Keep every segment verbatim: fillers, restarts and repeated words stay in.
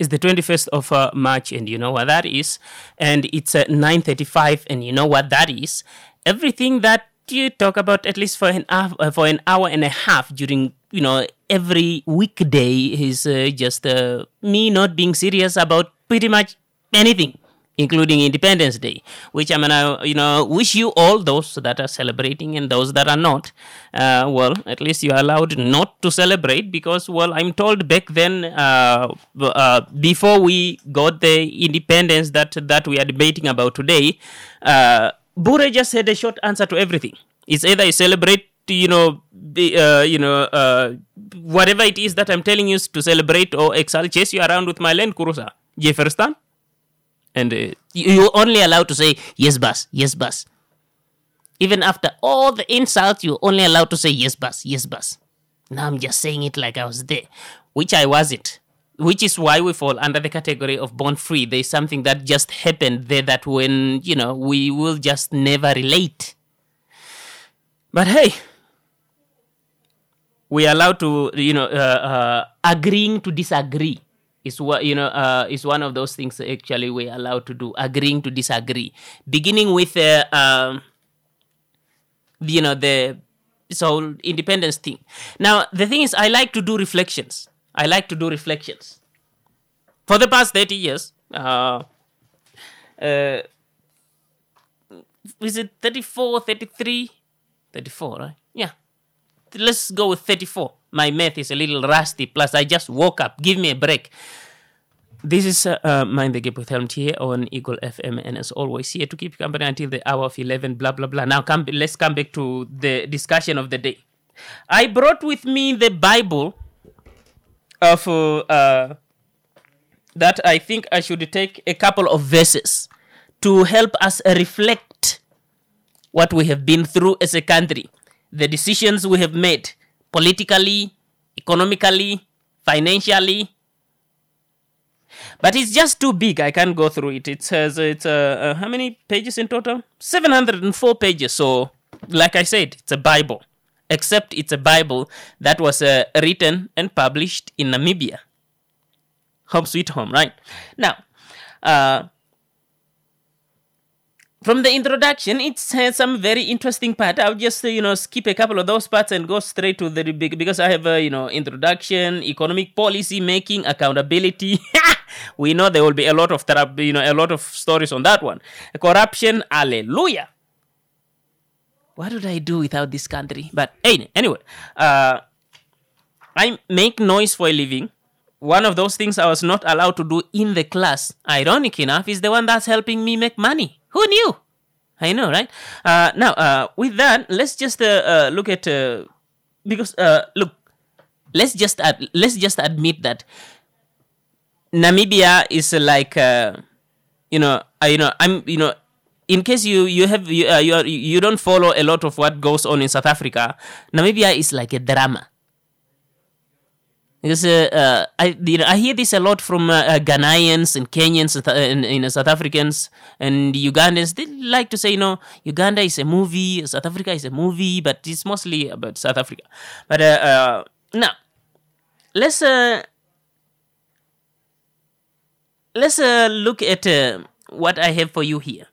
It's the twenty-first of uh, March, and you know what that is. And it's uh, nine thirty-five, and you know what that is. Everything that you talk about, at least for an hour, uh, for an hour and a half during, you know, every weekday, is uh, just uh, me not being serious about pretty much anything, including Independence Day, which I'm gonna, you know, wish you all, those that are celebrating and those that are not, uh, well, at least you're allowed not to celebrate because, well, I'm told back then, uh, uh, before we got the independence that, that we are debating about today, uh, Bure just had a short answer to everything. It's either you celebrate, you know, the, uh, you know, uh, whatever it is that I'm telling you to celebrate, or I'll chase you around with my Land Cruiser. Jefferston. And uh, you're only allowed to say, yes, boss, yes, boss. Even after all the insults, you're only allowed to say, yes, boss, yes, boss. Now I'm just saying it like I was there, which I wasn't. Which is why we fall under the category of born free. There's something that just happened there that when, you know, we will just never relate. But hey, we're allowed to, you know, uh, uh, agreeing to disagree. Is what you know uh, is one of those things actually we're allowed to do, agreeing to disagree. Beginning with uh, um, you know the this whole independence thing. Now the thing is, I like to do reflections. I like to do reflections. For the past thirty years, uh, uh, is it thirty-four, thirty-three, thirty-four, right? Yeah. Let's go with thirty-four. My math is a little rusty. Plus, I just woke up. Give me a break. This is uh, uh, Mind the Gap with Helmut here on Eagle F M. And as always, here to keep company until the hour of eleven, blah, blah, blah. Now, come, let's come back to the discussion of the day. I brought with me the Bible of uh, uh, that I think I should take a couple of verses to help us reflect what we have been through as a country. The decisions we have made politically, economically, financially. But it's just too big. I can't go through it. It says it's uh, uh, how many pages in total? seven hundred four pages. So, like I said, it's a Bible. Except it's a Bible that was uh, written and published in Namibia. Home sweet home, right? Now, uh, from the introduction, it has some very interesting part. I'll just, uh, you know, skip a couple of those parts and go straight to the big, because I have, uh, you know, introduction, economic policy making, accountability. We know there will be a lot of, you know, a lot of stories on that one. Corruption, hallelujah. What would I do without this country? But hey, anyway, uh, I make noise for a living. One of those things I was not allowed to do in the class, ironic enough, is the one that's helping me make money. Who knew? I know, right? Uh, now, uh, with that, let's just uh, uh, look at uh, because uh, look, let's just ad- let's just admit that Namibia is like uh, you know, uh, you know, I'm you know, in case you you have you uh, you, are, you don't follow a lot of what goes on in South Africa, Namibia is like a drama. Because uh, uh, I you know, I hear this a lot from uh, uh, Ghanaians and Kenyans and, uh, and, and uh, South Africans and Ugandans. They like to say, you know, Uganda is a movie, South Africa is a movie, but it's mostly about South Africa. But uh, uh, now, let's uh, let's uh, look at uh, what I have for you here.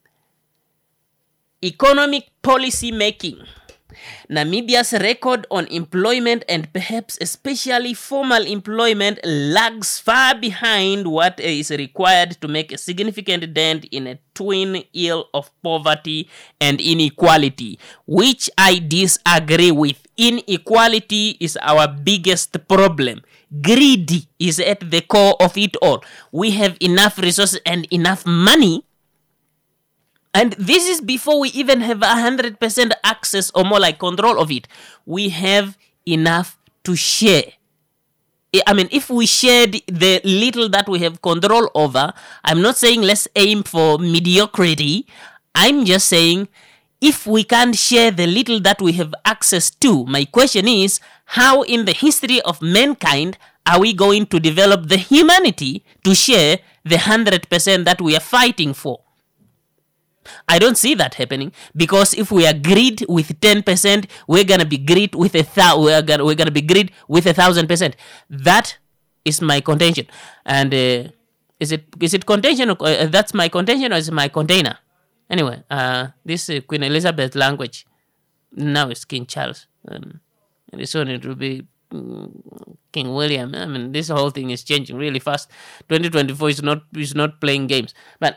Economic policy making. Namibia's record on employment and perhaps especially formal employment lags far behind what is required to make a significant dent in a twin ill of poverty and inequality, which I disagree with. Inequality is our biggest problem. Greed is at the core of it all. We have enough resources and enough money. And this is before we even have one hundred percent access or more like control of it. We have enough to share. I mean, if we shared the little that we have control over, I'm not saying let's aim for mediocrity. I'm just saying if we can't share the little that we have access to, my question is, how in the history of mankind are we going to develop the humanity to share the one hundred percent that we are fighting for? I don't see that happening, because if we are greed with ten percent, we're gonna be greed with a thou. We're gonna we're gonna be greed with a thousand percent. That is my contention. And uh, is it is it contention? Or, uh, that's my contention, or is it my container? Anyway, uh, this uh, Queen Elizabeth language now is King Charles. Um, and soon it will be um, King William. I mean, this whole thing is changing really fast. twenty twenty-four is not is not playing games. But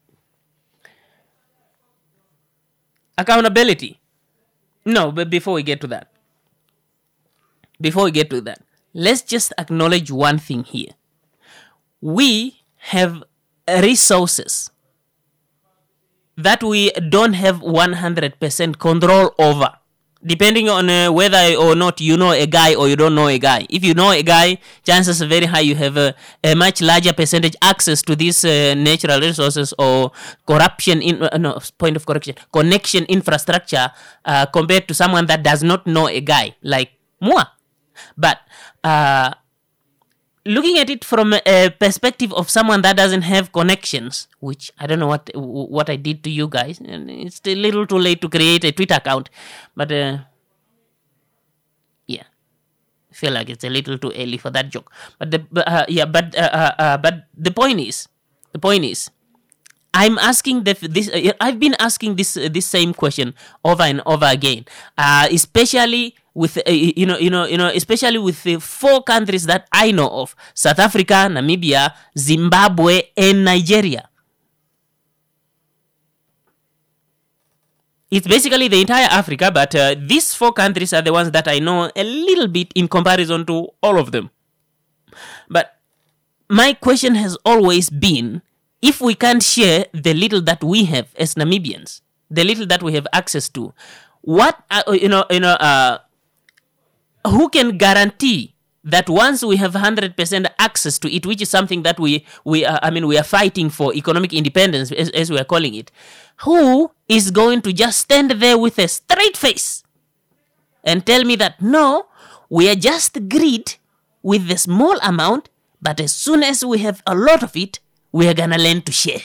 accountability. No, but before we get to that, before we get to that, let's just acknowledge one thing here. We have resources that we don't have one hundred percent control over, depending on uh, whether or not you know a guy or you don't know a guy. If you know a guy, chances are very high you have a, a much larger percentage access to these uh, natural resources or corruption, in, uh, no, point of correction, connection infrastructure uh, compared to someone that does not know a guy, like moi. But uh, looking at it from a perspective of someone that doesn't have connections, which I don't know what what I did to you guys, and it's a little too late to create a Twitter account, but uh, yeah, I feel like it's a little too early for that joke. But the uh, yeah, but uh, uh, uh, but the point is, the point is, I'm asking the, this. Uh, I've been asking this uh, this same question over and over again, uh, especially with uh, you know you know you know especially with the four countries that I know of: South Africa, Namibia, Zimbabwe, and Nigeria. It's basically the entire Africa, but uh, these four countries are the ones that I know a little bit in comparison to all of them. But my question has always been, if we can't share the little that we have as Namibians, the little that we have access to, what uh, you know, you know, uh, who can guarantee that once we have one hundred percent access to it, which is something that we we uh, I mean we are fighting for, economic independence, as, as we are calling it, who is going to just stand there with a straight face and tell me that no, we are just greed with the small amount, but as soon as we have a lot of it, we are gonna learn to share.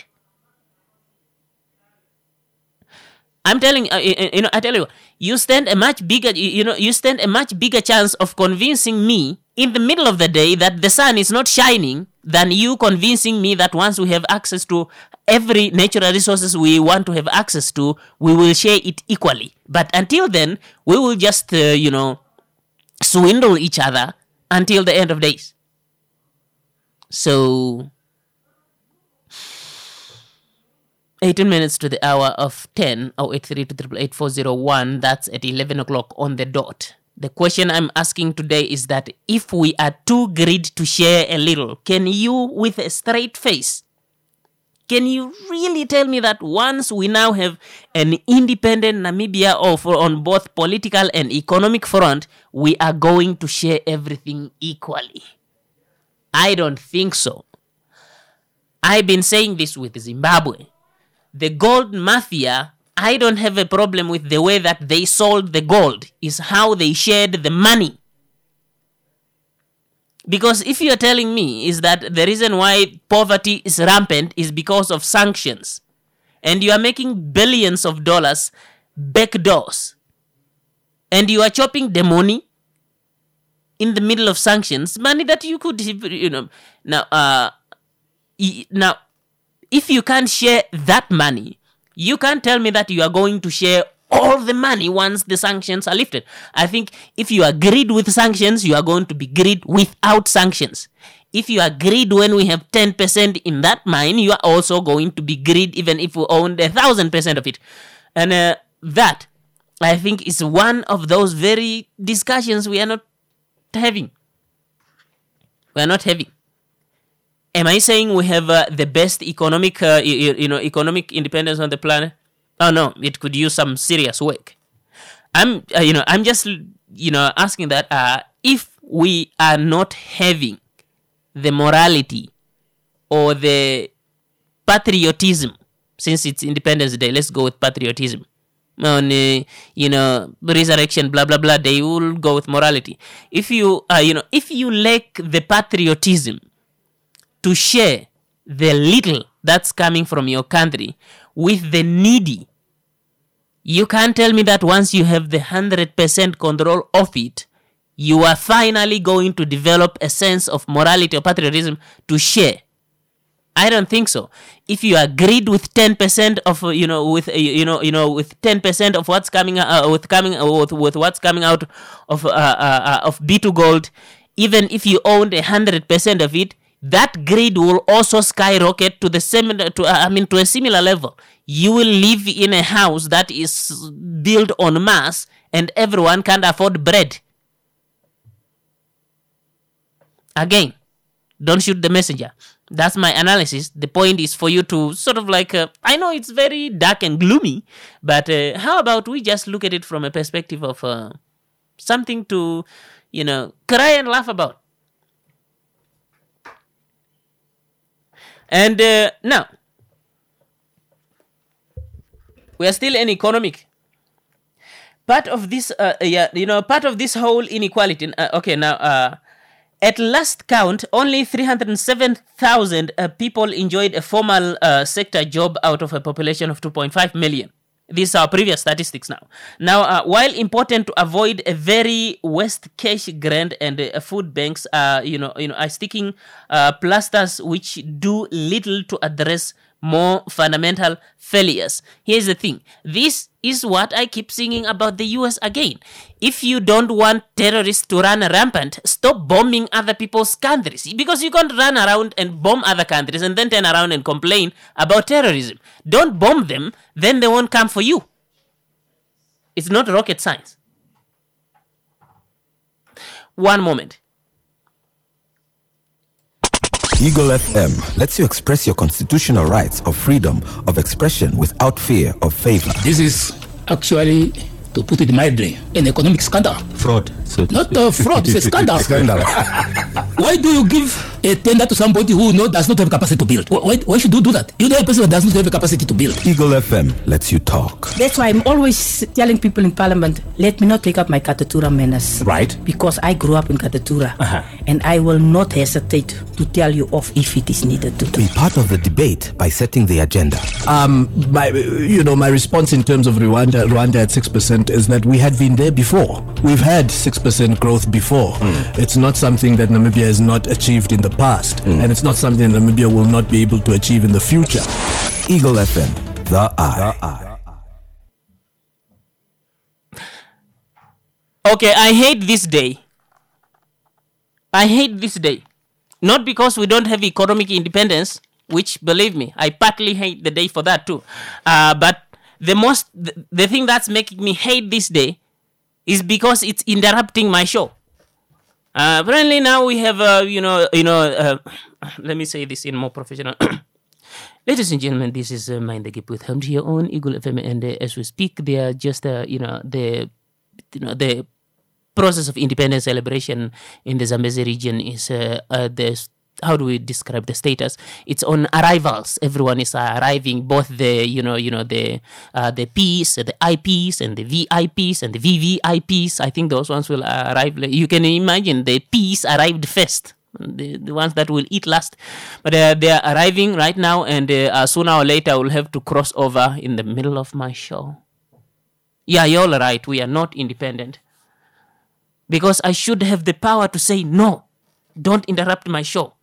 I'm telling uh, you know, I tell you, you stand a much bigger, you, you know, you stand a much bigger chance of convincing me in the middle of the day that the sun is not shining than you convincing me that once we have access to every natural resources we want to have access to, we will share it equally. But until then, we will just, uh, you know, swindle each other until the end of days. So, eighteen minutes to the hour of ten, oh eight three two eight eight four zero one, that's at eleven o'clock on the dot. The question I'm asking today is that if we are too greedy to share a little, can you, with a straight face, can you really tell me that once we now have an independent Namibia of, on both political and economic front, we are going to share everything equally? I don't think so. I've been saying this with Zimbabwe. The gold mafia, I don't have a problem with the way that they sold the gold. Is how they shared the money. Because if you're telling me is that the reason why poverty is rampant is because of sanctions, and you are making billions of dollars backdoors, and you are chopping the money in the middle of sanctions, money that you could, you know, now, uh, now, if you can't share that money, you can't tell me that you are going to share all the money once the sanctions are lifted. I think if you agreed with sanctions, you are going to be greed without sanctions. If you agreed when we have ten percent in that mine, you are also going to be greed even if we own a thousand percent of it. And uh, that, I think, is one of those very discussions we are not having. We are not having. Am I saying we have uh, the best economic, uh, you, you know, economic independence on the planet? Oh no, it could use some serious work. I'm, uh, you know, I'm just, you know, asking that uh, if we are not having the morality or the patriotism, since it's Independence Day, let's go with patriotism. On, uh, you know, resurrection, blah blah blah, they will go with morality. If you, uh, you know, if you lack the patriotism to share the little that's coming from your country with the needy, you can't tell me that once you have the one hundred percent control of it, you are finally going to develop a sense of morality or patriotism to share. I don't think so. If you agreed with ten percent of, uh, you know, with, uh, you know, you know, with ten percent of what's coming, uh, with coming, uh, with, with what's coming out of, uh, uh, uh, of B two Gold, even if you owned a hundred percent of it, that greed will also skyrocket to the same, to, uh, I mean, to a similar level. You will live in a house that is built en masse, and everyone can't afford bread. Again, don't shoot the messenger. That's my analysis. The point is for you to sort of like, uh, I know it's very dark and gloomy, but uh, how about we just look at it from a perspective of uh, something to, you know, cry and laugh about. And uh, now, we are still in economic. Part of this, uh, yeah, you know, part of this whole inequality. Uh, okay, now, uh, at last count, only three hundred seven thousand uh, people enjoyed a formal uh, sector job out of a population of two point five million. These are previous statistics now. Now, uh, while important to avoid a very West cash grant and uh, food banks are, you know, you know, are sticking uh, plasters which do little to address more fundamental failures. Here's the thing. This is what I keep singing about the U S again. If you don't want terrorists to run rampant, stop bombing other people's countries. Because you can't run around and bomb other countries and then turn around and complain about terrorism. Don't bomb them, then they won't come for you. It's not rocket science. One moment. Eagle F M lets you express your constitutional rights of freedom of expression without fear of favor. This is actually, to put it mildly, an economic scandal. Fraud. So not a fraud, it's a scandal. Scandal. Why do you give a tender to somebody who no, does not have capacity to build? Why, why should you do that? You know a person that does not have a capacity to build. Eagle F M lets you talk. That's why I'm always telling people in Parliament, let me not take up my Katatura menace. Right. Because I grew up in Katatura. Uh-huh. And I will not hesitate to tell you off if it is needed to. Be part of the debate by setting the agenda. Um, my, you know, my response in terms of Rwanda, Rwanda at six percent is that we had been there before. We've had six percent growth before. Mm. It's not something that Namibia has not achieved in the past. Mm. And it's not something that Namibia will not be able to achieve in the future. Eagle F M, the eye. The eye. Okay, I hate this day. I hate this day. Not because we don't have economic independence, which, believe me, I partly hate the day for that too. Uh, but the most, the, the thing that's making me hate this day is because it's interrupting my show. Uh, apparently now we have, uh, you know, you know. Uh, let me say this in more professional. Ladies and gentlemen, this is uh, Mind the Gap with Home here on Eagle F M, and uh, as we speak, they are just, uh, you know, the, you know, the process of independence celebration in the Zambezi region is uh, uh, the. How do we describe the status? It's on arrivals. Everyone is uh, arriving, both the, you know, you know, the uh, the Ps, the I Ps, and the V I Ps, and the V V I Ps. I think those ones will uh, arrive. You can imagine the Ps arrived first, the, the ones that will eat last. But uh, they are arriving right now, and uh, sooner or later I will have to cross over in the middle of my show. Yeah, you're all right. We are not independent. Because I should have the power to say, no, don't interrupt my show.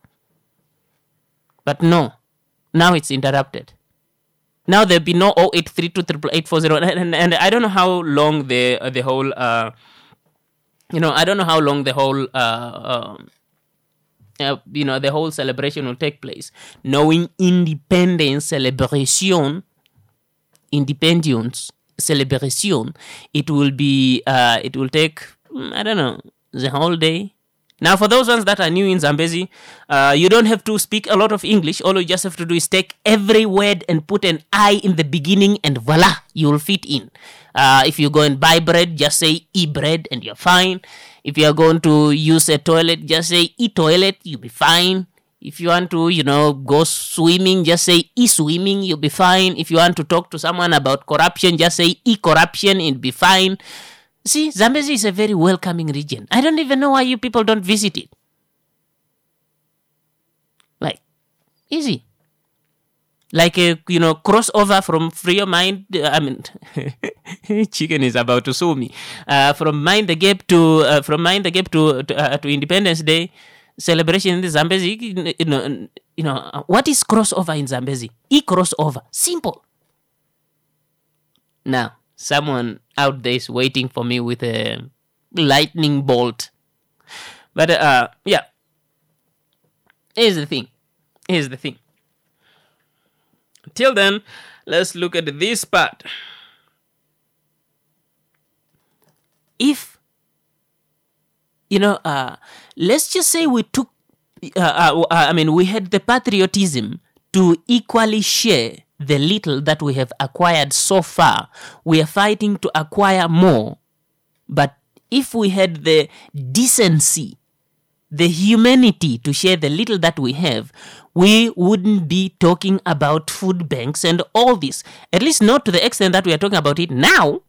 But no, now it's interrupted. Now there'll be no oh eight three two eight eight four zero, and, and, and I don't know how long the uh, the whole, uh, you know, I don't know how long the whole, uh, uh, uh, you know, the whole celebration will take place. Knowing independence celebration, independence celebration, it will be, uh, it will take, I don't know, the whole day. Now, for those ones that are new in Zambezi, uh, you don't have to speak a lot of English. All you just have to do is take every word and put an I in the beginning, and voila, you'll fit in. Uh, if you go and buy bread, just say e-bread, and you're fine. If you're going to use a toilet, just say e-toilet, you'll be fine. If you want to, you know, go swimming, just say e-swimming, you'll be fine. If you want to talk to someone about corruption, just say e-corruption, it'll be fine. See, Zambezi is a very welcoming region. I don't even know why you people don't visit it. Like, easy. Like a, you know, crossover from Free Your Mind. Uh, I mean, Chicken is about to sue me. Uh, from Mind the Gap to uh, from Mind the Gap to to, uh, to Independence Day celebration in the Zambezi. You know, you know what is crossover in Zambezi? E crossover, simple. Now, someone out there is waiting for me with a lightning bolt. But uh, yeah, here's the thing. Here's the thing. Till then, let's look at this part. If, you know, uh, let's just say we took, uh, uh, I mean, we had the patriotism to equally share the little that we have acquired so far. We are fighting to acquire more. But if we had the decency, the humanity to share the little that we have, we wouldn't be talking about food banks and all this. At least not to the extent that we are talking about it now.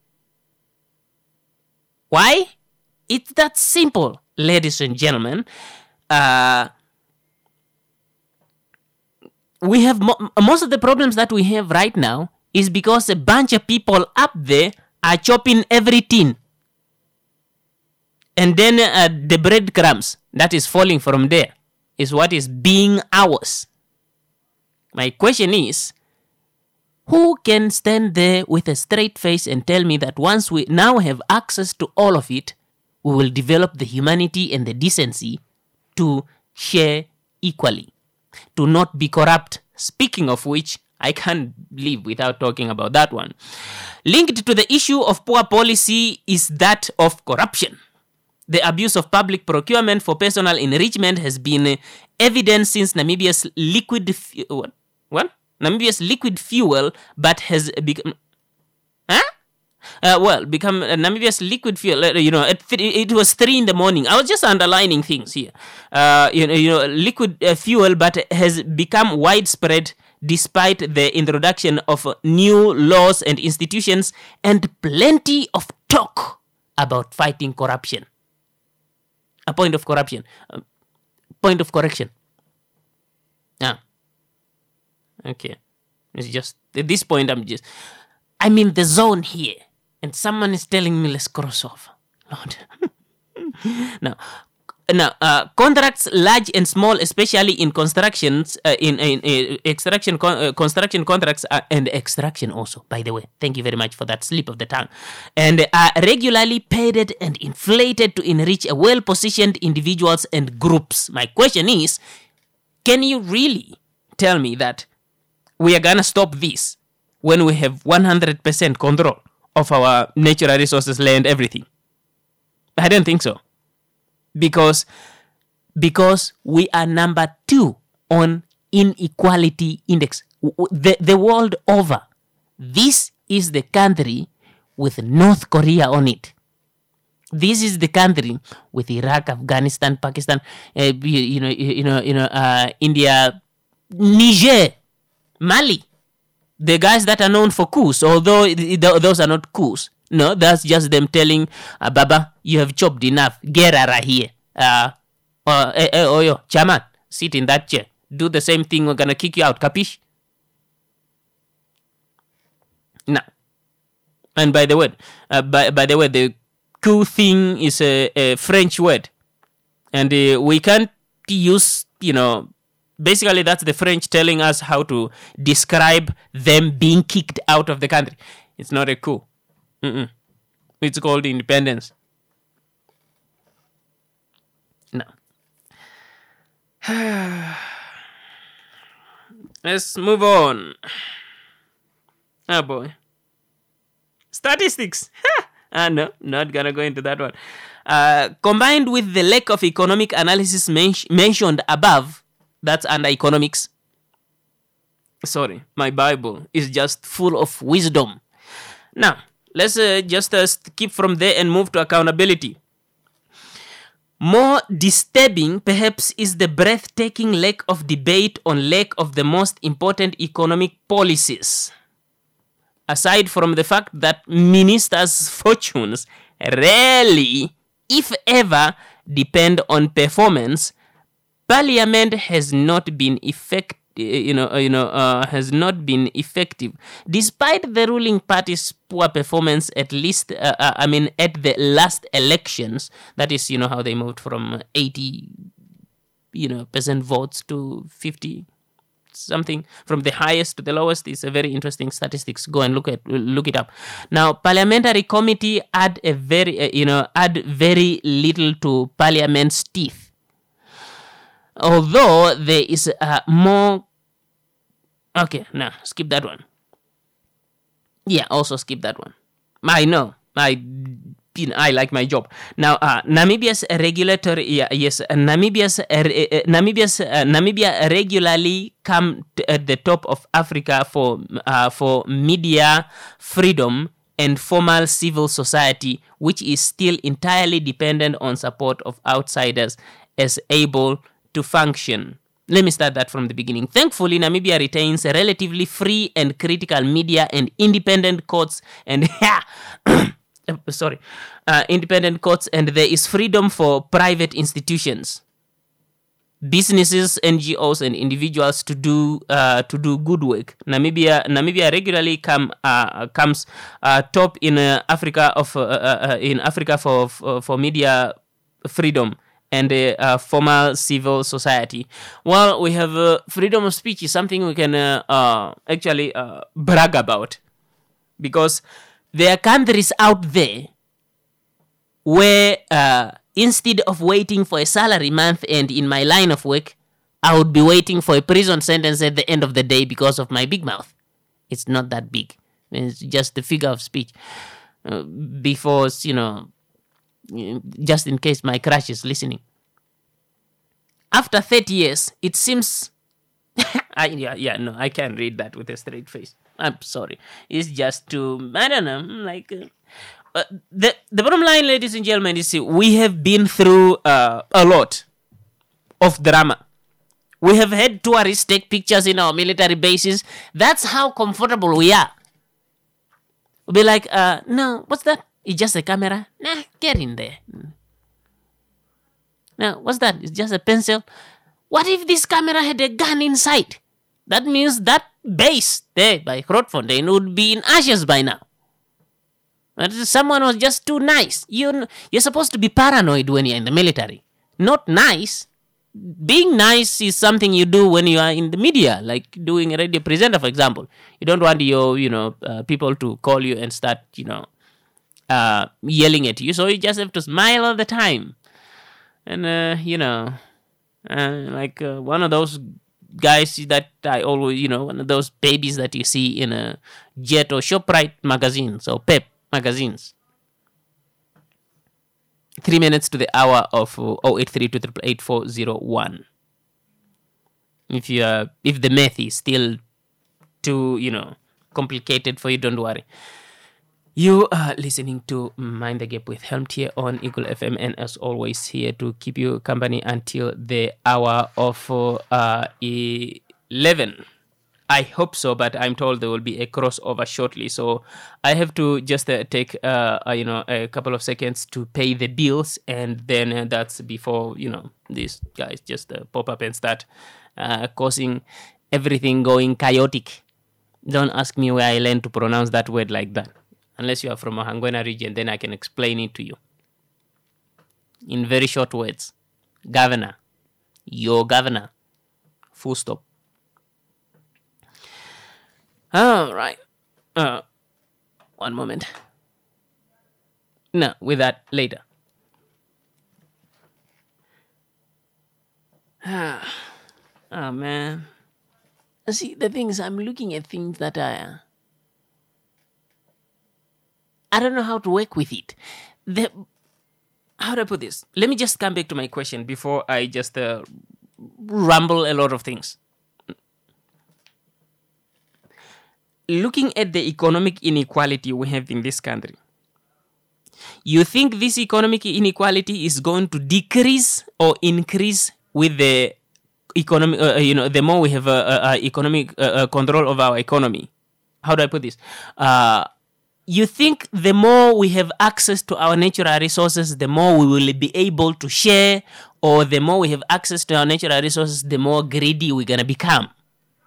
Why? It's that simple, ladies and gentlemen. Uh, we have mo- most of the problems that we have right now is because a bunch of people up there are chopping everything. And then uh, the breadcrumbs that is falling from there is what is being ours. My question is, who can stand there with a straight face and tell me that once we now have access to all of it, we will develop the humanity and the decency to share equally, to not be corrupt? Speaking of which, I can't live without talking about that one. Linked to the issue of poor policy is that of corruption. The abuse of public procurement for personal enrichment has been evident since Namibia's liquid fu- what? What? Namibia's liquid fuel, but has become, huh? Uh, well, become uh, Namibia's liquid fuel. Uh, you know, at th- it was three in the morning. I was just underlining things here. Uh, you know, you know, liquid uh, fuel, but has become widespread despite the introduction of uh, new laws and institutions and plenty of talk about fighting corruption. A point of corruption. A point of correction. Ah. Okay. It's just, at this point, I'm just, I'm in the zone here. And someone is telling me, let's cross off. Lord. now, now uh, contracts, large and small, especially in constructions, uh, in, in, in extraction, con- uh, construction contracts, uh, and extraction also, by the way. Thank you very much for that slip of the tongue. And are regularly paid and inflated to enrich a well-positioned individuals and groups. My question is, can you really tell me that we are gonna stop this when we have one hundred percent control of our natural resources, land, everything? I don't think so. Because, because we are number two on inequality index. The, the world over. This is the country with North Korea on it. This is the country with Iraq, Afghanistan, Pakistan, uh, you, you know, you know, you know, uh, India, Niger, Mali. The guys that are known for coups, although those are not coups. No, that's just them telling uh, Baba, you have chopped enough. Get out of here. Uh, uh, eh, eh, oh, yo, chairman, sit in that chair. Do the same thing. We're gonna kick you out. Capish? Now, and by the way, uh, by by the way, the coup thing is a, a French word, and uh, we can't use, you know. Basically, that's the French telling us how to describe them being kicked out of the country. It's not a coup. Mm-mm. It's called independence. No. Let's move on. Oh boy. Statistics. Ah, no, not gonna go into that one. Uh, combined with the lack of economic analysis men- mentioned above, that's under economics. Sorry, my Bible is just full of wisdom. Now, let's uh, just uh, skip from there and move to accountability. More disturbing, perhaps, is the breathtaking lack of debate on lack of the most important economic policies. Aside from the fact that ministers' fortunes rarely, if ever, depend on performance, Parliament has not been effect, you know, uh, you know, uh, has not been effective, despite the ruling party's poor performance. At least, uh, uh, I mean, at the last elections, that is, you know, how they moved from eighty, you know, percent votes to fifty. Something from the highest to the lowest is a very interesting statistics. Go and look at look it up. Now, parliamentary committee add a very uh, you know add very little to parliament's teeth. Although there is uh, more. Okay, no, skip that one. Yeah, also skip that one. I know, I. I like my job. Now, uh, Namibia's regulatory, yeah, yes, uh, Namibia's, uh, uh, Namibia's, uh, Namibia regularly come t- at the top of Africa for uh, for media freedom and formal civil society, which is still entirely dependent on support of outsiders as able to function. Let me start that from the beginning. Thankfully, Namibia retains a relatively free and critical media and independent courts and sorry, uh, independent courts, and there is freedom for private institutions, businesses, N G Os, and individuals to do uh, to do good work. Namibia Namibia regularly come uh, comes uh, top in uh, Africa of uh, uh, in Africa for for, for media freedom and uh, uh, formal civil society. Well, we have uh, freedom of speech is something we can uh, uh, actually uh, brag about, because there are countries out there where uh, instead of waiting for a salary month end in my line of work, I would be waiting for a prison sentence at the end of the day because of my big mouth. It's not that big. It's just the figure of speech. Uh, before, you know, just in case my crush is listening. After thirty years, it seems... I, yeah, yeah, no, I can't read that with a straight face. I'm sorry. It's just too, I don't know, like... Uh, uh, the, the bottom line, ladies and gentlemen, is we have been through uh, a lot of drama. We have had tourists take pictures in our military bases. That's how comfortable we are. We'll be like, uh, no, what's that? It's just a camera. Nah, get in there. Now, what's that? It's just a pencil. What if this camera had a gun inside? That means that base there by Grootfontein would be in ashes by now. But someone was just too nice. You, you're supposed to be paranoid when you're in the military. Not nice. Being nice is something you do when you are in the media, like doing a radio presenter, for example. You don't want your, you know, uh, people to call you and start, you know, uh, yelling at you. So you just have to smile all the time. And, uh, you know, uh, like uh, one of those guys that I always, you know, one of those babies that you see in a Jet or ShopRite magazines or Pep magazines. Three minutes to the hour of oh eight three two eight eight four zero one. If you uh, if the math is still too, you know, complicated for you, don't worry. You are listening to Mind the Gap with Helmut here on Eagle F M, and as always here to keep you company until the hour of uh, eleven. I hope so, but I'm told there will be a crossover shortly. So I have to just uh, take, uh, uh, you know, a couple of seconds to pay the bills. And then uh, that's before, you know, these guys just uh, pop up and start uh, causing everything going chaotic. Don't ask me where I learned to pronounce that word like that. Unless you are from a Hangwena region, then I can explain it to you. In very short words. Governor. Your governor. Full stop. All right. Uh, one moment. No, with that later. Ah, oh man. See, the thing is, I'm looking at things that I, I don't know how to work with it. The, how do I put this? Let me just come back to my question before I just uh, rumble a lot of things. Looking at the economic inequality we have in this country, you think this economic inequality is going to decrease or increase with the economic, uh, you know, the more we have uh, uh, economic uh, uh, control of our economy? How do I put this? Uh, you think the more we have access to our natural resources, the more we will be able to share, or the more we have access to our natural resources, the more greedy we're going to become?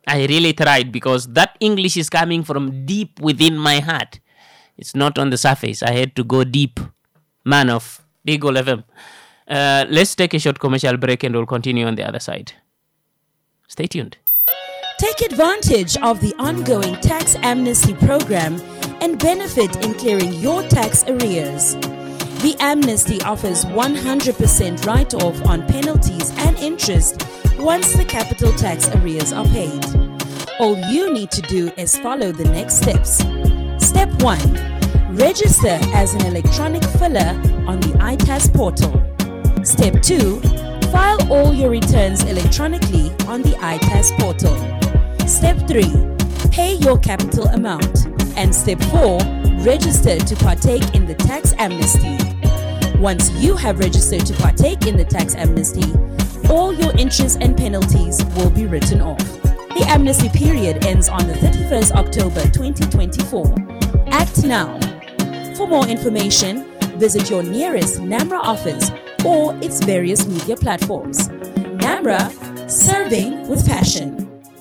I really tried because that English is coming from deep within my heart. It's not on the surface. I had to go deep. Man of Eagle F M. Uh, let's take a short commercial break and we'll continue on the other side. Stay tuned. Take advantage of the ongoing tax amnesty program and benefit in clearing your tax arrears. The amnesty offers one hundred percent write-off on penalties and interest once the capital tax arrears are paid. All you need to do is follow the next steps. Step one. Register as an electronic filler on the I T A S portal. Step two. File all your returns electronically on the I T A S portal. Step three. Pay your capital amount. And step four. Register to partake in the tax amnesty. Once you have registered to partake in the tax amnesty, all your interest and penalties will be written off. The amnesty period ends on the thirty-first of October twenty twenty-four. Act now. For more information, visit your nearest NAMRA office or its various media platforms. NAMRA, serving with passion.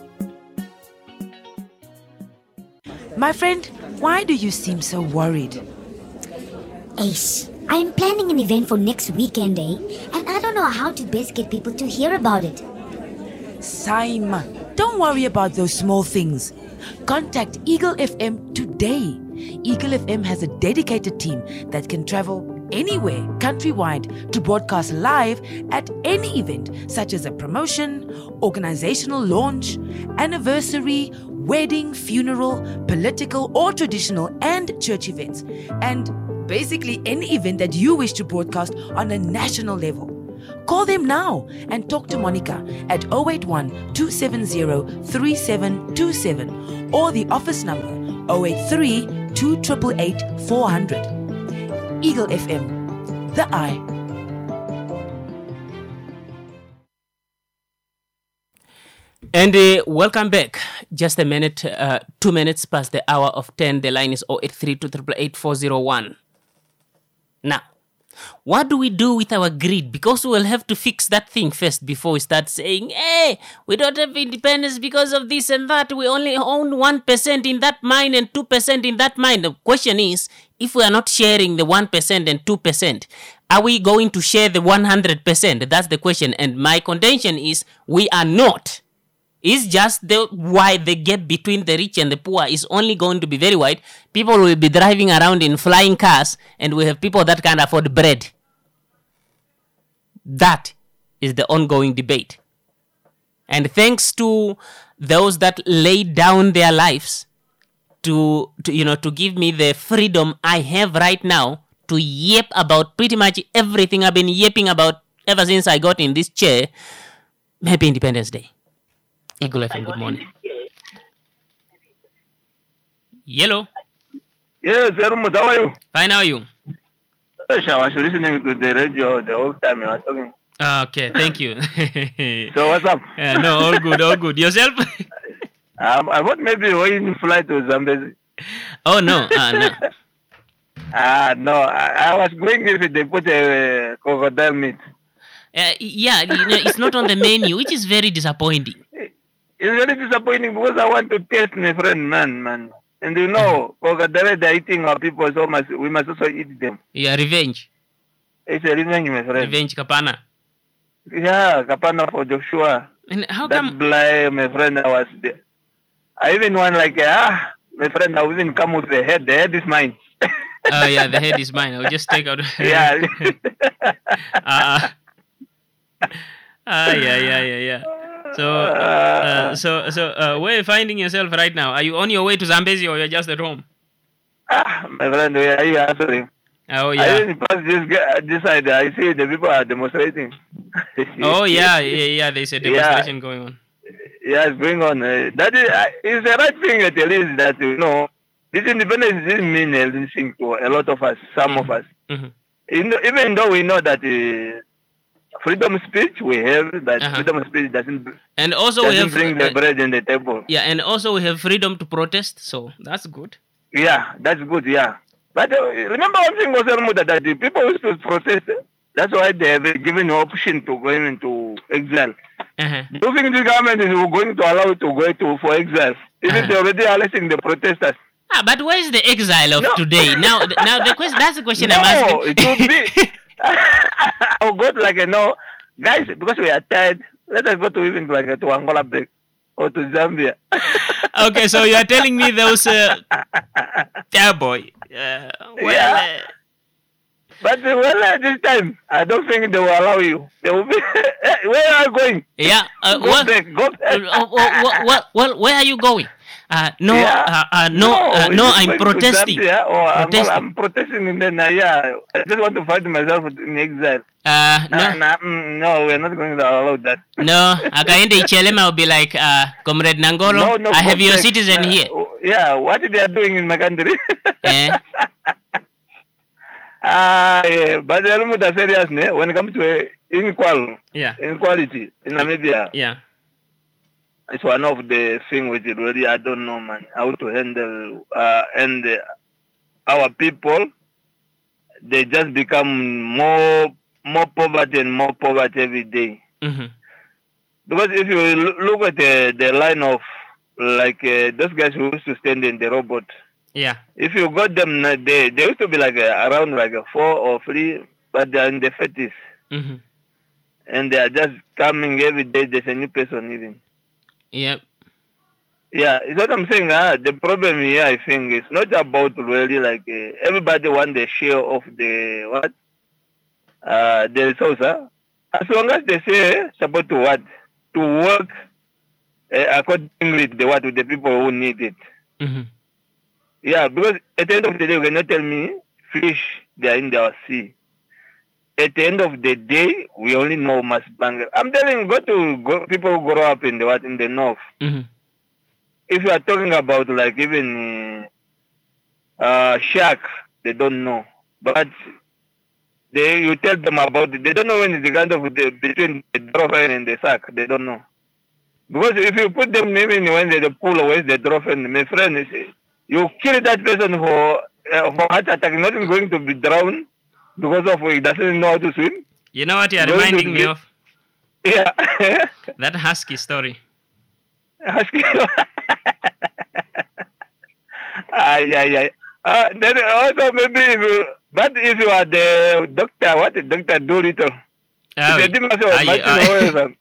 My friend, why do you seem so worried? Ace, I'm planning an event for next weekend, eh? And I don't know how to best get people to hear about it. Simon, don't worry about those small things. Contact Eagle F M today. Eagle F M has a dedicated team that can travel anywhere countrywide to broadcast live at any event, such as a promotion, organizational launch, anniversary, wedding, funeral, political or traditional and church events, and basically any event that you wish to broadcast on a national level. Call them now and talk to Monica at zero eight one, two seven zero, three seven two seven or the office number zero eight three, two eight eight, four zero zero. Eagle F M, the eye. And uh, welcome back. Just a minute, uh, two minutes past the hour of ten. The line is zero eight three, two eight eight, four zero one. Now, what do we do with our greed? Because we'll have to fix that thing first before we start saying, hey, we don't have independence because of this and that. We only own one percent in that mine and two percent in that mine. The question is, if we are not sharing the one percent and two percent, are we going to share the one hundred percent? That's the question. And my contention is, we are not. It's just the why the gap between the rich and the poor is only going to be very wide. People will be driving around in flying cars, and we have people that can't afford bread. That is the ongoing debate. And thanks to those that laid down their lives to, to you know, to give me the freedom I have right now to yap about pretty much everything I've been yapping about ever since I got in this chair. Happy Independence Day. Eagle F M, good morning. Yellow. Yes, Erumut, how are you? Fine, how are you? Yes, I was listening to the radio the whole time you were talking. Okay, thank you. So what's up? Yeah, no, all good, all good. Yourself? um, I thought maybe when you fly to Zambezi. Oh, no, uh, no. Ah, uh, no, I, I was going if they put a uh, crocodile meat. Uh, yeah, you know, it's not on the menu, which is very disappointing. It's very disappointing because I want to taste my friend, man, man. And you know, crocodile, they're eating our people, so much, we must also eat them. Yeah, revenge. It's a revenge, my friend. Revenge, Kapana. Yeah, Kapana for Joshua. And how that come? That my friend, I was there. I even want like, ah, my friend, I will even come with the head. The head is mine. Oh, yeah, the head is mine. I'll just take out. Yeah. uh, Ah, yeah, yeah, yeah, yeah. So, uh, so, so, uh, where are you finding yourself right now? Are you on your way to Zambezi or you're just at home? Ah, my friend, where are you answering? Oh, yeah. I didn't pass this, this side. I see the people are demonstrating. Oh, yeah, yeah, yeah. There's a demonstration yeah. going on. Yeah, it's going on. Uh, that is, uh, is the right thing at least that, you know, this independence didn't mean anything to a lot of us, some mm-hmm. of us. Mm-hmm. You know, even though we know that uh, freedom of speech we have, that uh-huh. freedom of speech doesn't, and also doesn't we have, bring the uh, bread on the table. Yeah, and also we have freedom to protest, so that's good. Yeah, that's good, yeah. But uh, remember one thing was that, that the people used to protest. That's why they have given the option to go into exile. Uh-huh. Do you think this government is going to allow it to go to for exile? Isn't Uh-huh. they already arresting the protesters? Ah, but where is the exile of No. today? Now, th- now the question. That's the question No, I'm asking. it would be. I'll go to like, you know, guys, because we are tired, let us go to even like to Angola break or to Zambia. Okay, so you are telling me those. Uh, yeah, boy. Uh, well, Yeah. But uh, well, uh, this time, I don't think they will allow you. They will be. Where are you going? uh, yeah. Uh, Go well, back. Go uh, uh, well, well, well, where are you going? Uh, no, Yeah. uh, uh, no, uh, it's no. just I'm going to protesting. Zambia or Angola. Protesting. I'm protesting, and then uh, yeah, I just want to find myself in exile. Uh, no, Nah, nah, mm, no, we're not going to allow that. no. Akaende Ichelema will be like, uh, Comrade Nangolo, No, no, I have go your back. citizen Uh, here. Yeah, what they are doing in my country? Eh? Ah, yeah, but they're not serious, ne? When it comes to uh, inequality, Yeah, inequality in Namibia, yeah. it's one of the things which really I don't know, man, how to handle uh, and uh, our people. They just become more more poverty and more poverty every day. Mm-hmm. Because if you lo- look at the the line of like uh, those guys who used to stand in the robot. Yeah. If you got them, uh, they they used to be like uh, around like a four or three, but they're in the thirties, Mm-hmm. and they are just coming every day. There's a new person even. Yep. Yeah, it's what I'm saying. Uh, the problem here, I think, is not about really like uh, everybody want the share of the what, uh, the resource. Uh. As long as they say support to what to work uh, accordingly to the what to the people who need it. Mm-hmm. Yeah, because at the end of the day, you cannot tell me fish, they are in the sea. At the end of the day, we only know Masbanga. I'm telling you, go to go, people who grow up in the what in the north. Mm-hmm. If you are talking about like even uh, shark, they don't know. But they you tell them about it, they don't know when it's the kind of the, between the dolphin and the shark. They don't know. Because if you put them even when they the pool away the dolphin, my friend, is, you kill that person for uh, for heart attack, not going to be drowned because of he doesn't know how to swim. You know what you are Going to reminding me be- of? Yeah. That husky story. Husky. Ay, ay, ay. Uh, then also maybe if you, but if you are the doctor, what the doctor do little? Ah, They oui. didn't say, Aye, "Martin, aye. how is it?"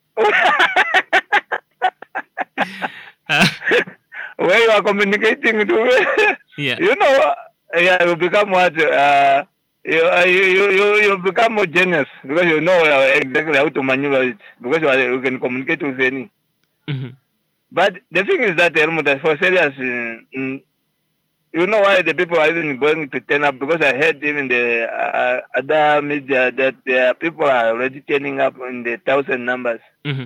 Uh, Where you are communicating to, yeah. you know, yeah, you become what? Uh, you, uh, you, you, you, you become more genius because you know uh, exactly how to maneuver it because you, are, you can communicate with any. Mm-hmm. But the thing is that Elmo, that for serious, uh, mm, you know why the people are even going to turn up? Because I heard even the uh, other media that uh, people are already turning up in the thousand numbers. Mm-hmm.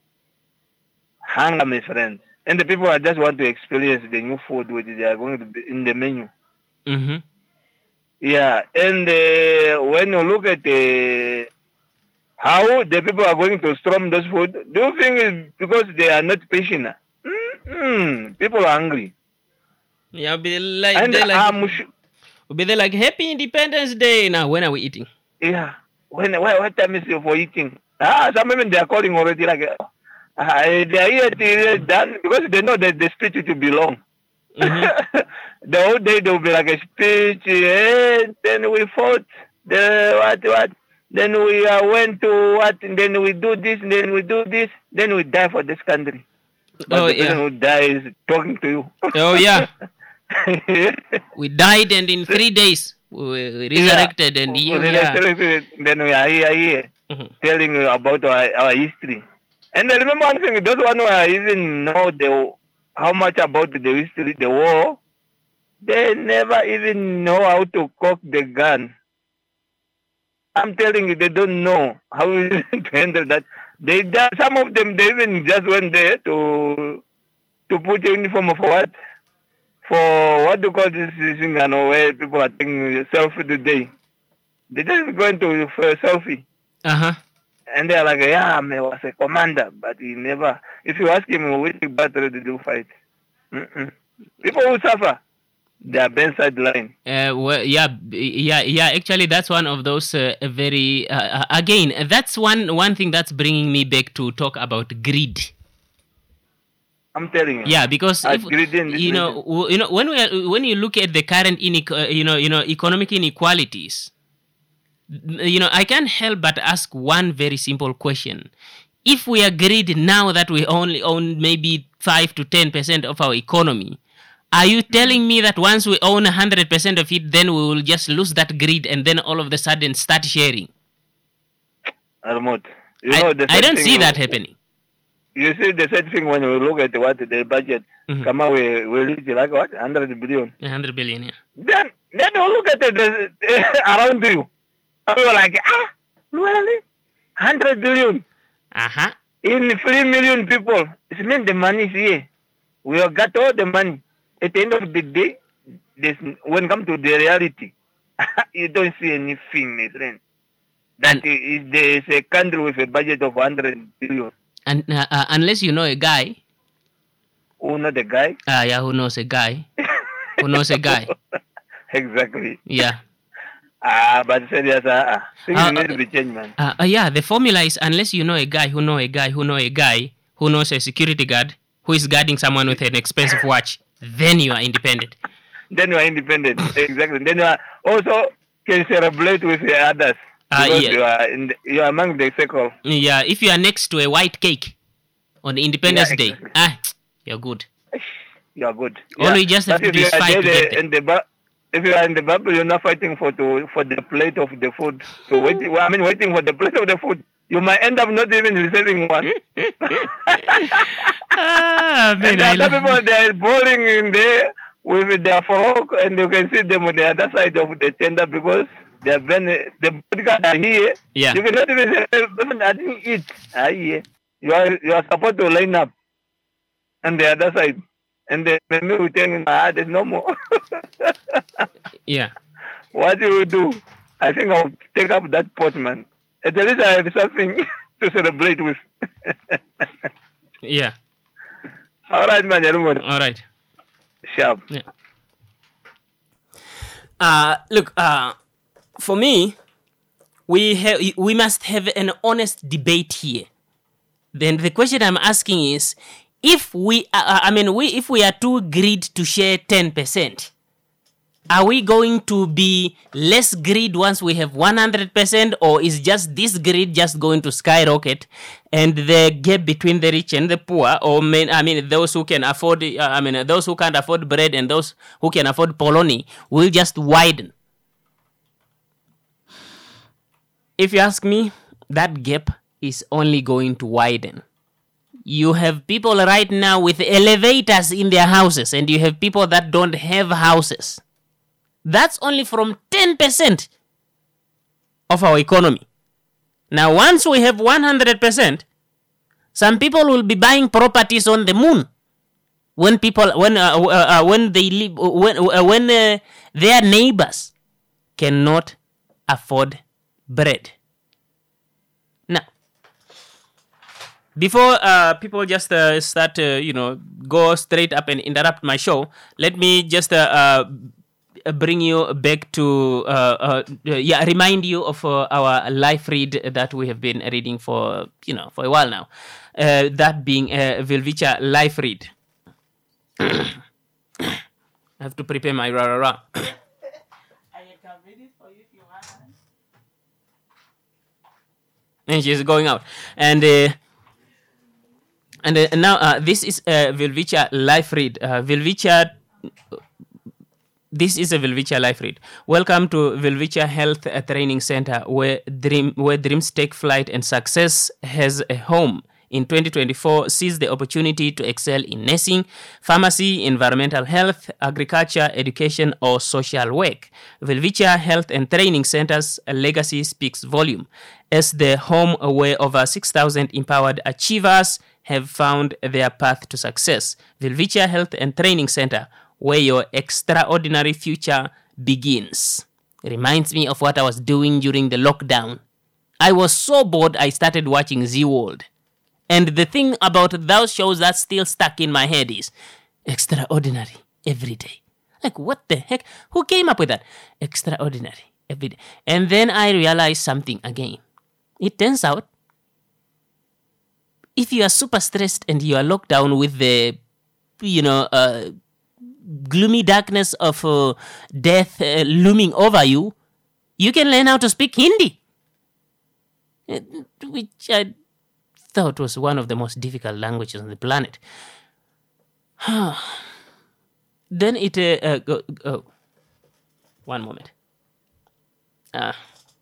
Hunger, my friends. And the people are just want to experience the new food which they are going to be in the menu. Mm-hmm. Yeah, and uh, when you look at uh, how the people are going to storm those food, do you think it's because they are not patient? Mm-hmm. People are hungry. Yeah, be like, And they like, I'm sh- will be there like Happy Independence Day. Now, when are we eating? yeah, when what, what time is it for eating? Ah, some women they are calling already like uh, they are here till done because they know that the speech will be long. Mm-hmm. The whole day there will be like a speech, and then we fought. The what what? Then we uh, went to what? And then we do this, and then we do this. Then we die for this country. But Oh, the person yeah. who dies talking to you. Oh, yeah. We died, and in three days, we we resurrected, and We you, yeah. resurrected, then we are here, here Mhm. telling you about our, our history. And I remember one thing, those one who are even know the how much about the history, the war, they never even know how to cock the gun. I'm telling you, they don't know how to handle that. They just, some of them, they even just went there to to put a uniform for what? For what do you call this thing, you know, where people are taking a selfie today. They just going to for a selfie. Uh-huh. And they're like, yeah, I was a commander, but he never, if you ask him which battle did you fight? Mm-mm. People will suffer. their bedside line. Uh, well, yeah, b- yeah, yeah. Actually, that's one of those uh, very. Uh, uh, again, that's one one thing that's bringing me back to talk about greed. I'm telling you. Yeah, because I if, greed in this you know, region. w- you know, when we are, when you look at the current inequ- uh, you know, you know, economic inequalities, you know, I can't help but ask one very simple question: if we are greedy now that we only own maybe five to ten percent of our economy, are you telling me that once we own a hundred percent of it, then we will just lose that greed and then all of a sudden start sharing? Armut, you I, know, the I sad don't thing see you- that happening. You see the same thing when you look at what the budget, Mhm. come out, we, we reach like what, one hundred billion. A hundred billion, yeah. Then, then you look at it uh, around you. And you're like, ah, really? one hundred billion Uh-huh. in three million people. It means the money is here. We have got all the money. At the end of the day, there's, when it comes to the reality, you don't see anything, my friend. That is, there is a country with a budget of one hundred billion. And uh, uh, unless you know a guy, Who not the guy? uh, yeah, who knows a guy, who knows a guy, Exactly. yeah. Ah, but serious, ah, ah. Things Uh, need to be changed, man. Uh, uh, yeah, the formula is unless you know a guy who know a guy who know a guy who knows a security guard who is guarding someone with an expensive watch, then you are independent. Then you are independent. Exactly. Then you are also can celebrate with the others. Ah, because yeah. you are in the, you are among the circle. Yeah, if you are next to a white cake on Independence Yeah, Day, exactly. ah, you're good. You are good. All you just have But to if do is you are fight to there get there. in the bu- if you are in the bubble, you're not fighting for to for the plate of the food. So waiting, I mean, waiting for the plate of the food. You might end up not even receiving one. Ah, man, And I the other love- people, they are boring in there with their fork, and you can see them on the other side of the tender because they have been, the bodyguards are here. Yeah. You cannot even say, "Listen, I didn't eat." Ah, yeah. You are, you are supposed to line up on the other side. And then maybe we think, ah, there's no more. Yeah. What do you do? I think I'll take up that pot, man. At least I have something to celebrate with. Yeah. All right, man. Everyone. All right. Sharp. Yeah. Uh, look, uh, for me, we have we must have an honest debate here. Then the question I'm asking is, if we, uh, I mean, we, if we are too greedy to share ten percent, are we going to be less greed once we have one hundred percent, or is just this greed just going to skyrocket and the gap between the rich and the poor, or main, I mean, those who can afford, uh, I mean, those who can't afford bread and those who can afford polony will just widen? If you ask me, that gap is only going to widen. You have people right now with elevators in their houses, and you have people that don't have houses. That's only from ten percent of our economy. Now, once we have one hundred percent, some people will be buying properties on the moon. When people, when uh, uh, uh, when they live, when uh, when uh, their neighbors cannot afford bread. Now, before uh, people just uh, start, uh, you know, go straight up and interrupt my show, let me just uh, uh, bring you back to, uh, uh, yeah, remind you of uh, our life read that we have been reading for, you know, for a while now. Uh, that being a Vilvicha life read. I have to prepare my rah rah rah. And she's going out. And uh, and uh, now uh, this is a Vilvicha life read. Uh, Vilvicha, this is a Vilvicha life read. Welcome to Vilvicha Health Training Center, where dream where dreams take flight and success has a home. In twenty twenty-four, seize the opportunity to excel in nursing, pharmacy, environmental health, agriculture, education, or social work. Vilvicha Health and Training Center's legacy speaks volume as the home where over six thousand empowered achievers have found their path to success. Vilvicha Health and Training Center, where your extraordinary future begins. Reminds me of what I was doing during the lockdown. I was so bored I started watching Z World. And the thing about those shows that's still stuck in my head is extraordinary every day. Like, what the heck? Who came up with that? Extraordinary. Every day. And then I realized something again. It turns out, if you are super stressed and you are locked down with the, you know, uh, gloomy darkness of uh, death uh, looming over you, you can learn how to speak Hindi, which I thought was one of the most difficult languages on the planet. Then it, uh, uh, go, go. One moment. Uh,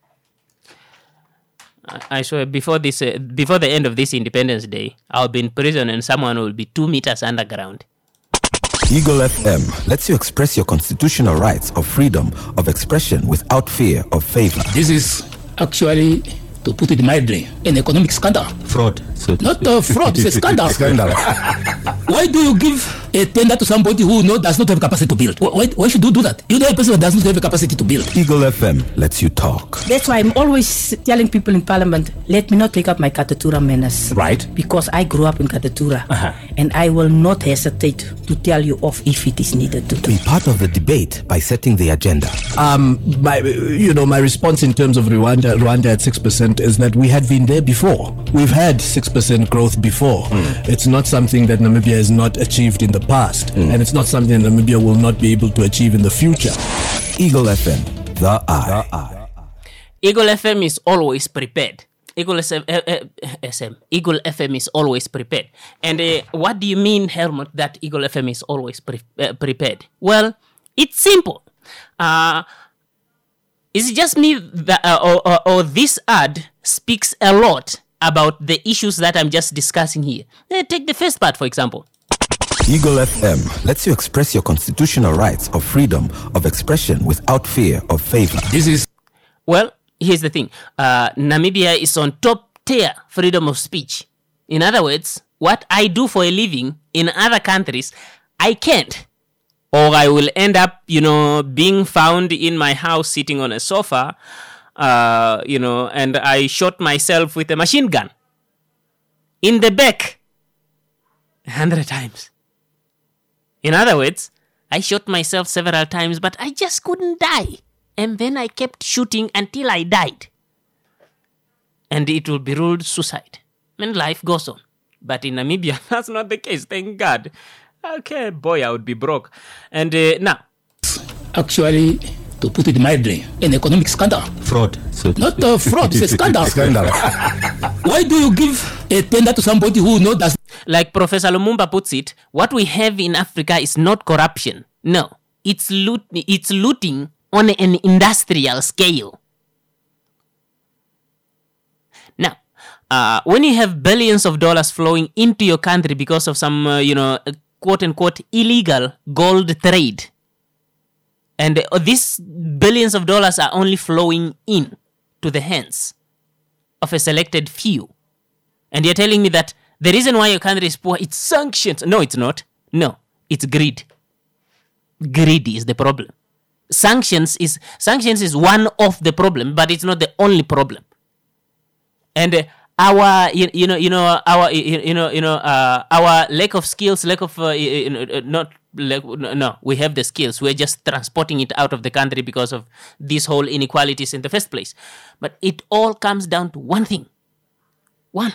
I swear, before this, uh, before the end of this Independence Day, I'll be in prison and someone will be two meters underground. Eagle F M lets you express your constitutional rights of freedom of expression without fear of favor. This is actually, to put it mildly, an economic scandal. Fraud. So Not a fraud, it's a scandal. Scandal. Why do you give a tender to somebody who no, does not have capacity to build? Why, why should you do that? You know a person that does not have the capacity to build. Eagle F M lets you talk. That's why I'm always telling people in Parliament, let me not take up my Katatura manners. Right. Because I grew up in Katatura. Uh-huh. And I will not hesitate to tell you off if it is needed to do. Be part of the debate by setting the agenda. Um, my, you know, my response in terms of Rwanda, Rwanda at six percent is that we had been there before. We've had six percent growth before. Mm. It's not something that Namibia has not achieved in the past. Mm. And it's not something that Namibia will not be able to achieve in the future. Eagle F M, the eye. The eye. Eagle F M is always prepared. Eagle S M, uh, uh, S M, Eagle F M is always prepared. And uh, what do you mean, Helmut, that Eagle F M is always pre- uh, prepared? Well, it's simple. Uh, it's just me that, uh, or, or, or this ad speaks a lot about the issues that I'm just discussing here. Uh, take the first part, for example. Eagle F M lets you express your constitutional rights of freedom of expression without fear of favor. This is... Well, here's the thing. Uh, Namibia is on top tier freedom of speech. In other words, what I do for a living in other countries, I can't. Or I will end up, you know, being found in my house sitting on a sofa, uh, you know, and I shot myself with a machine gun in the back a hundred times. In other words, I shot myself several times, but I just couldn't die. And then I kept shooting until I died. And it will be ruled suicide. And life goes on. But in Namibia, that's not the case, thank God. Okay, boy, I would be broke. And uh, now. Actually, to put it mildly, an economic scandal. Fraud. So Not a fraud, it's a scandal. Scandal. Why do you give a tender to somebody who no, does... Like Professor Lumumba puts it, what we have in Africa is not corruption. No, it's loot. It's looting on an industrial scale. Now, uh, when you have billions of dollars flowing into your country because of some, uh, you know, quote-unquote illegal gold trade, and uh, these billions of dollars are only flowing in to the hands of a selected few, and you're telling me that the reason why your country is poor, it's sanctions. No, it's not. No, it's greed. Greed is the problem. Sanctions is sanctions is one of the problem, but it's not the only problem. And uh, our, you, you know, you know, our, you, you know, you know, uh, our lack of skills, lack of, uh, you know, not, lack, no, we have the skills. We're just transporting it out of the country because of these whole inequalities in the first place. But it all comes down to one thing. One.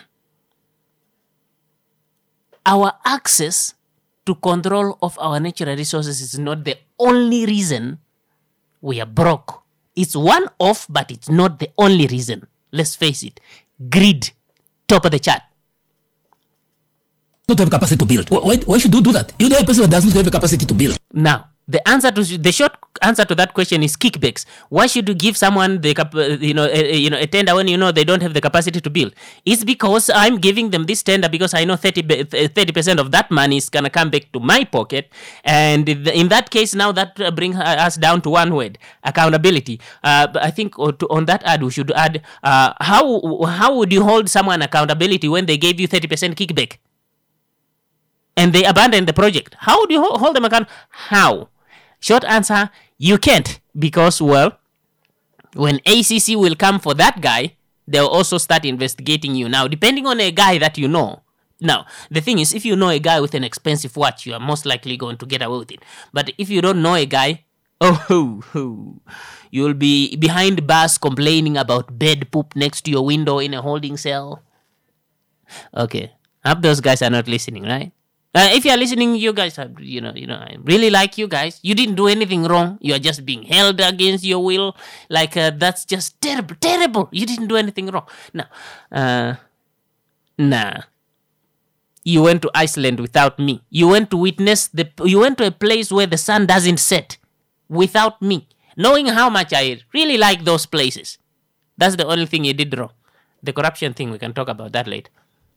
Our access to control of our natural resources is not the only reason we are broke. It's one of, but it's not the only reason. Let's face it. Greed, top of the chart. Not have capacity to build. Why, why should you do that? You know a person that does not have the capacity to build. Now, the answer to the short answer to that question is kickbacks. Why should you give someone the cap, you know a, you know a tender when you know they don't have the capacity to build? It's because I'm giving them this tender because I know thirty percent of that money is gonna come back to my pocket, and in that case now that brings us down to one word: accountability. Uh, I think on that ad we should add uh, how how would you hold someone accountability when they gave you thirty percent kickback and they abandoned the project? How do you hold them accountable? How? Short answer, you can't, because, well, when A C C will come for that guy, they'll also start investigating you. Now, depending on a guy that you know, Now, the thing is, if you know a guy with an expensive watch, you are most likely going to get away with it. But if you don't know a guy, oh, oh, oh you'll be behind bars complaining about bed poop next to your window in a holding cell. Okay, I hope those guys are not listening, right? Uh, if you are listening, you guys are, you know, you know, I really like you guys. You didn't do anything wrong. You are just being held against your will. Like, uh, that's just terrible, terrible. You didn't do anything wrong. Now, uh, nah. You went to Iceland without me. You went to witness the, you went to a place where the sun doesn't set without me. Knowing how much I really like those places. That's the only thing you did wrong. The corruption thing, we can talk about that later.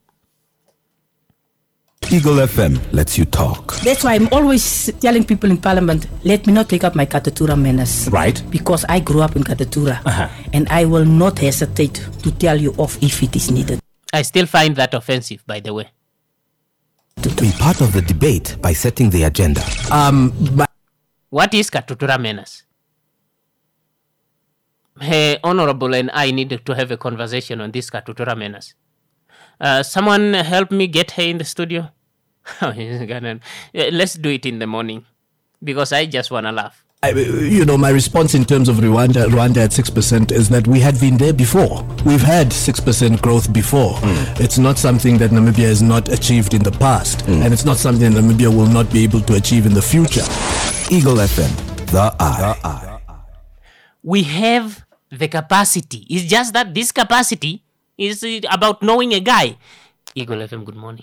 Eagle F M lets you talk. That's why I'm always telling people in Parliament, let me not take up my Katatura manners. Right. Because I grew up in Katatura. Uh-huh. And I will not hesitate to tell you off if it is needed. I still find that offensive, by the way. Be part of the debate by setting the agenda. Um, but what is Katutura manners? Hey, Honorable and I need to have a conversation on this Katutura manners. Uh, someone help me get her in the studio. Let's do it in the morning because I just want to laugh. I, you know, my response in terms of Rwanda, Rwanda at six percent is that we had been there before. We've had six percent growth before. Mm. It's not something that Namibia has not achieved in the past. Mm. And it's not something that Namibia will not be able to achieve in the future. Eagle F M, the eye. The eye. We have the capacity. It's just that this capacity is about knowing a guy. Eagle F M, good morning.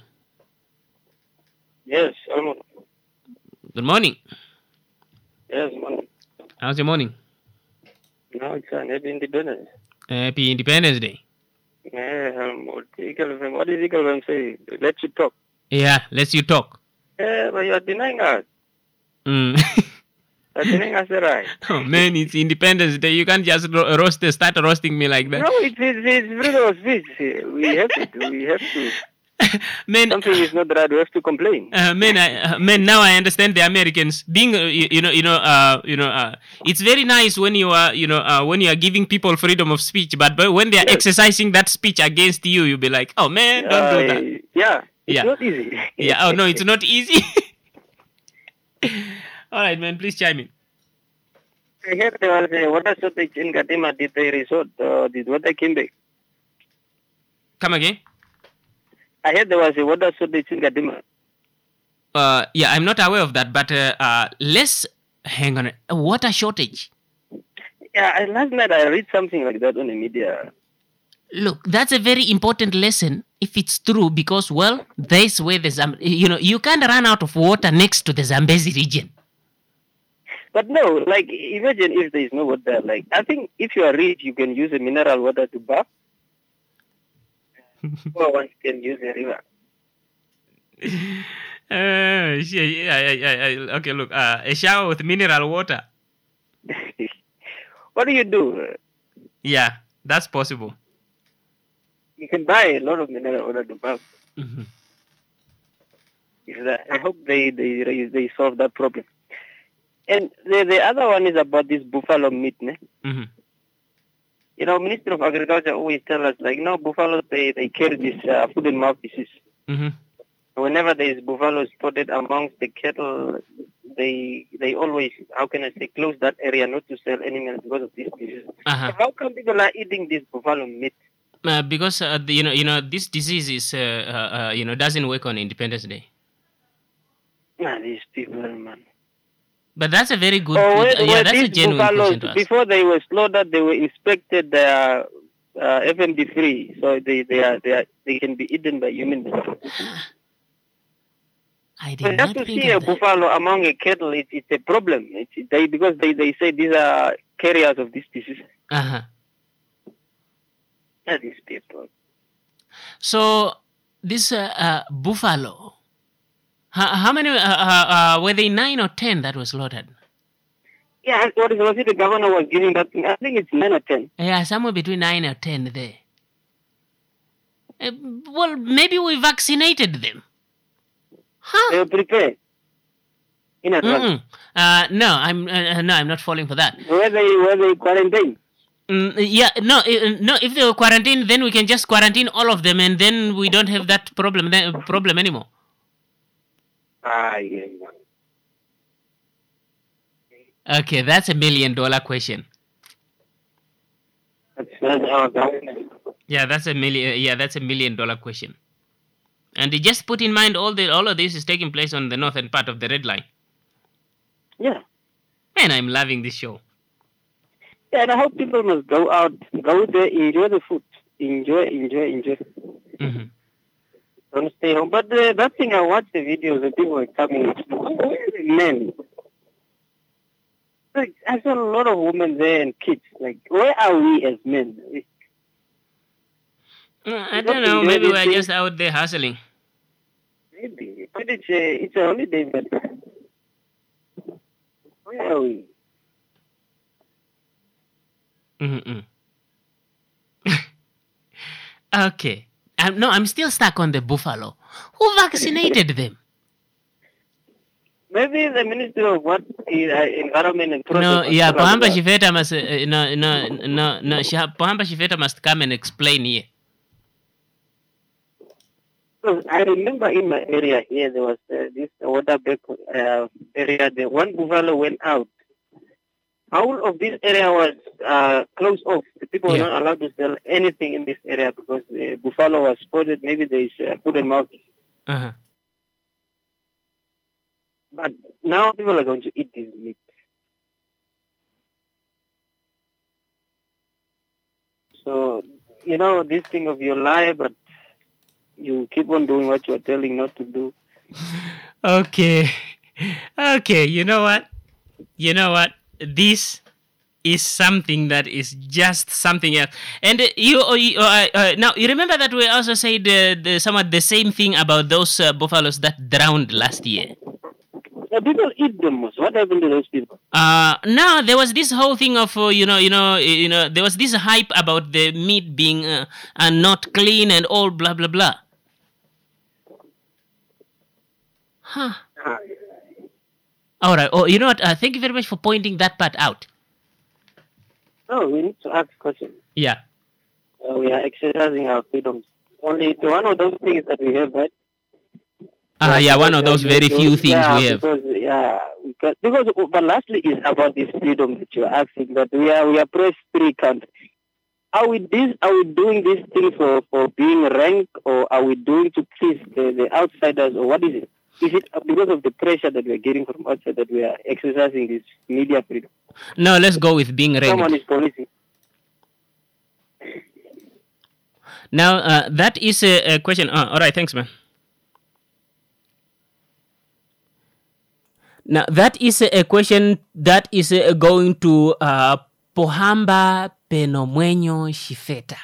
Yes, I'm... Good morning. Yes, morning. How's your morning? No, it's an happy Independence. Happy Independence Day. Yeah, um, what Eagle F M, what is Eagle F M say? Let you talk. Yeah, let you talk. Yeah, but you are denying us. Mm. You are denying us the right. Oh man, it's Independence Day. You can't just ro- roast, start roasting me like that. No, it's, it's, it's freedom of speech. We have to, we have to. Man, something is not right. We have to complain. Uh, man, I, uh, man. Now I understand the Americans being, uh, you, you know, you know, uh, you know. Uh, it's very nice when you are, you know, uh, when you are giving people freedom of speech, but, but when they are yes. exercising that speech against you, you'll be like, oh man, don't uh, do that. Yeah, it's yeah. not easy. Yeah. Oh no, it's not easy. All right, man. Please chime in. I heard there was a water shortage in Gatima. Did they resort? Uh, did water came back? Come again. I heard there was a water shortage in Gatima. Uh, yeah, I'm not aware of that, but uh, uh, let's hang on. A water shortage. Yeah, I, last night I read something like that on the media. Look, that's a very important lesson if it's true, because well, there's where the Zam- you know you can't run out of water next to the Zambezi region. But no, like imagine if there is no water. Like I think if you are rich, you can use a mineral water to bath. Or one can use a river. Uh, yeah, yeah, yeah, yeah. Okay, look, uh, a shower with mineral water. What do you do? Yeah, that's possible. You can buy a lot of mineral water to bath. Mm-hmm. If that, I hope they, they they solve that problem. And the the other one is about this buffalo meat, ne? Mm-hmm. You know, Minister of Agriculture always tell us, like, no, buffaloes, they, they carry this uh, foot and mouth disease. Mm-hmm. Whenever there is buffalo spotted amongst the cattle, they they always, how can I say, close that area not to sell animals because of this disease. Uh-huh. So how come people are eating this buffalo meat? Uh, because uh, the, you know, you know, this disease is, uh, uh, uh, you know, doesn't work on Independence Day. Nah, these people, man. But that's a very good, oh, when, uh, yeah, when that's a genuine question to ask. Before they were slaughtered, they were inspected. They are uh, F M D free, so they they are they are they can be eaten by human beings. I did but not just to think see a of that. buffalo among a cattle, it, it's a problem. It's, they because they, they say these are carriers of this disease. Uh huh. That is people. So this uh, uh, buffalo. How, how many, uh, uh, uh, were they nine or ten that was slaughtered? Yeah, what is was it the governor was giving that thing? I think it's nine or ten. Yeah, somewhere between nine or ten there. Uh, well, maybe we vaccinated them. Huh? They were prepared. In advance. Uh, no, I'm uh, no, I'm not falling for that. Were they were they quarantined? Mm, yeah, no, uh, no. If they were quarantined, then we can just quarantine all of them, and then we don't have that problem that problem anymore. Ah, yeah. Okay, that's a million dollar question. That's, that's our government. Yeah, that's a million. Yeah, that's a million dollar question. And just put in mind all the all of this is taking place on the northern part of the red line. Yeah. Man, I'm loving this show. Yeah, and I hope people must go out, go there, enjoy the food, enjoy, enjoy, enjoy. Mm-hmm. Don't stay home. But uh, that thing, I watched the videos and people were coming. Men. Like, I saw a lot of women there and kids. Like, where are we as men? Uh, I don't know. Maybe we're just out there hustling. Maybe. But it's a, it's a holiday, but where are we? Mm-mm. Okay. Um, no, I'm still stuck on the buffalo. Who vaccinated them? Maybe the Ministry of what is uh, Environment and No, Protocol. yeah, Pohamba Shifeta must, uh, no, no, no, no, Shah- Pohamba Shifeta must come and explain here. So I remember in my area here, there was uh, this Waterbeck uh, area. The one buffalo went out. All of this area was uh, closed off. The people were Yeah. not allowed to sell anything in this area because the buffalo was spotted. Maybe there is uh, foot and mouth. Uh-huh. But now people are going to eat this meat. So, you know, this thing of your lie, but you keep on doing what you're telling not to do. Okay. Okay, you know what? You know what? This is something that is just something else. And uh, you, uh, you uh, uh, now you remember that we also said uh, the, somewhat the same thing about those uh, buffaloes that drowned last year. The people eat them most. What happened to those people? Uh no, there was this whole thing of uh, you know, you know, you know, there was this hype about the meat being uh, uh, not clean and all blah blah blah. Huh. Ah, All right. Oh, you know what? Uh, thank you very much for pointing that part out. no, we need to ask questions. Yeah. Uh, we are exercising our freedoms. Only it's one of those things that we have, right? Ah, yeah, one of those very few things yeah, we have. Because, yeah, because, because, but lastly, it's about this freedom that you're asking. That we are we are press free country. Are we this? Are we doing this thing for, for being ranked, or are we doing to please the, the outsiders, or what is it? Is it because of the pressure that we're getting from outside that we are exercising this media freedom? No, let's go with being Someone ranked. is policing. Now, uh, that is a, a question. Uh, all right, thanks, man. Now, that is a, a question that is uh, going to uh, Pohamba Penomwenyo Shifeta.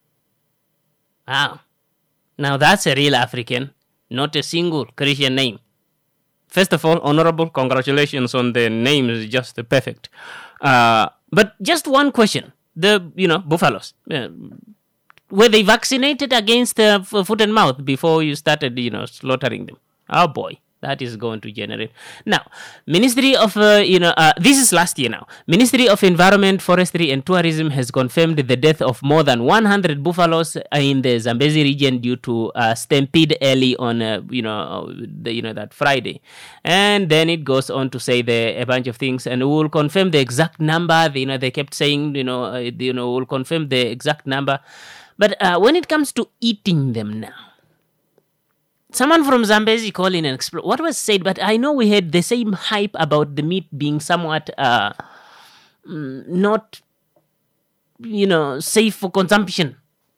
Wow. Now, that's a real African, not a single Christian name. First of all, honorable congratulations on the name, is just perfect. Uh, but just one question: the you know buffaloes, uh, were they vaccinated against uh, f- foot and mouth before you started you know slaughtering them? Oh boy, that is going to generate. Now, Ministry of uh, you know uh, this is last year now. Ministry of Environment, Forestry and Tourism has confirmed the death of more than one hundred buffaloes in the Zambezi region due to uh, stampede early on uh, you know the, you know that Friday, and then it goes on to say the, a bunch of things, and we will confirm the exact number. You know they kept saying you know uh, you know we'll confirm the exact number, but uh, when it comes to eating them now. Someone from Zambezi called in and explained what was said, but I know we had the same hype about the meat being somewhat uh, mm, not, you know, safe for consumption.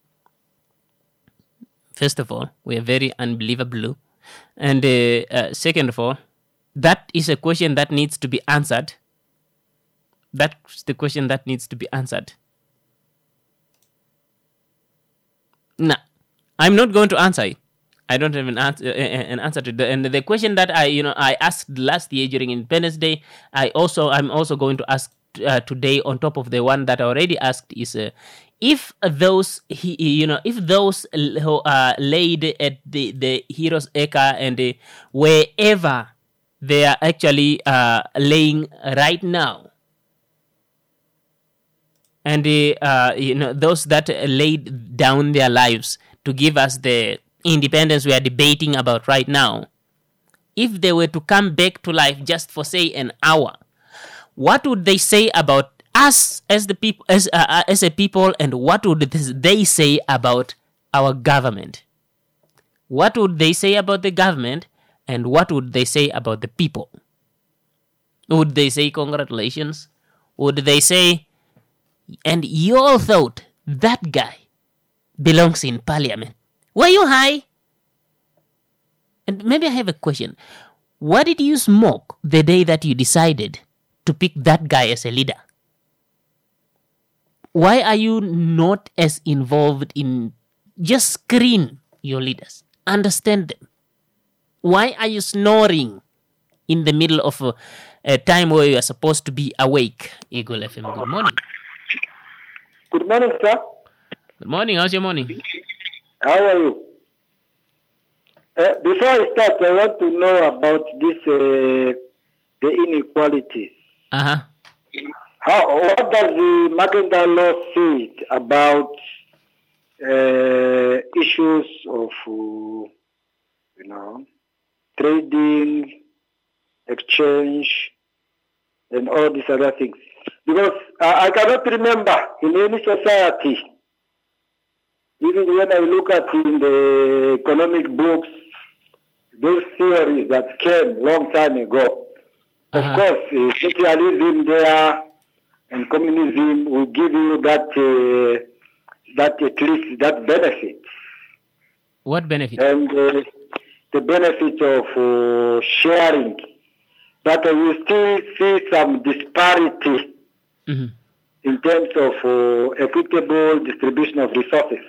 First of all, we are very unbelievable. And uh, uh, second of all, that is a question that needs to be answered. That's the question that needs to be answered. Now, I'm not going to answer it. I don't have an answer, an answer to the and the question that I you know I asked last year during Independence Day. I also I'm also going to ask uh, today on top of the one that I already asked is uh, if those he, you know if those who are laid at the the Heroes Acre and uh, wherever they are actually uh, laying right now, and uh, uh, you know those that laid down their lives to give us the independence we are debating about right now, if they were to come back to life just for say an hour, what would they say about us as the people, as uh, as a people, and what would they say about our government? What would they say about the government, and what would they say about the people? Would they say congratulations? Would they say, and you all thought that guy belongs in parliament? Were you high? And maybe I have a question. What did you smoke the day that you decided to pick that guy as a leader? Why are you not as involved in just screen your leaders? Understand them. Why are you snoring in the middle of a, a time where you are supposed to be awake? Eagle F M, good morning. Good morning, sir. Good morning. How's your morning? How are you? Uh, before I start, I want to know about this, uh, the inequalities. Uh-huh. How, what does the Mackendal law say about uh, issues of, uh, you know, trading, exchange, and all these other things? Because uh, I cannot remember in any society, even when I look at in the economic books, those theories that came long time ago. Uh-huh. Of course, uh, socialism there and communism will give you that, uh, that at least that benefit. What benefit? And uh, the benefit of uh, sharing. But uh, you still see some disparity mm-hmm. in terms of uh, equitable distribution of resources.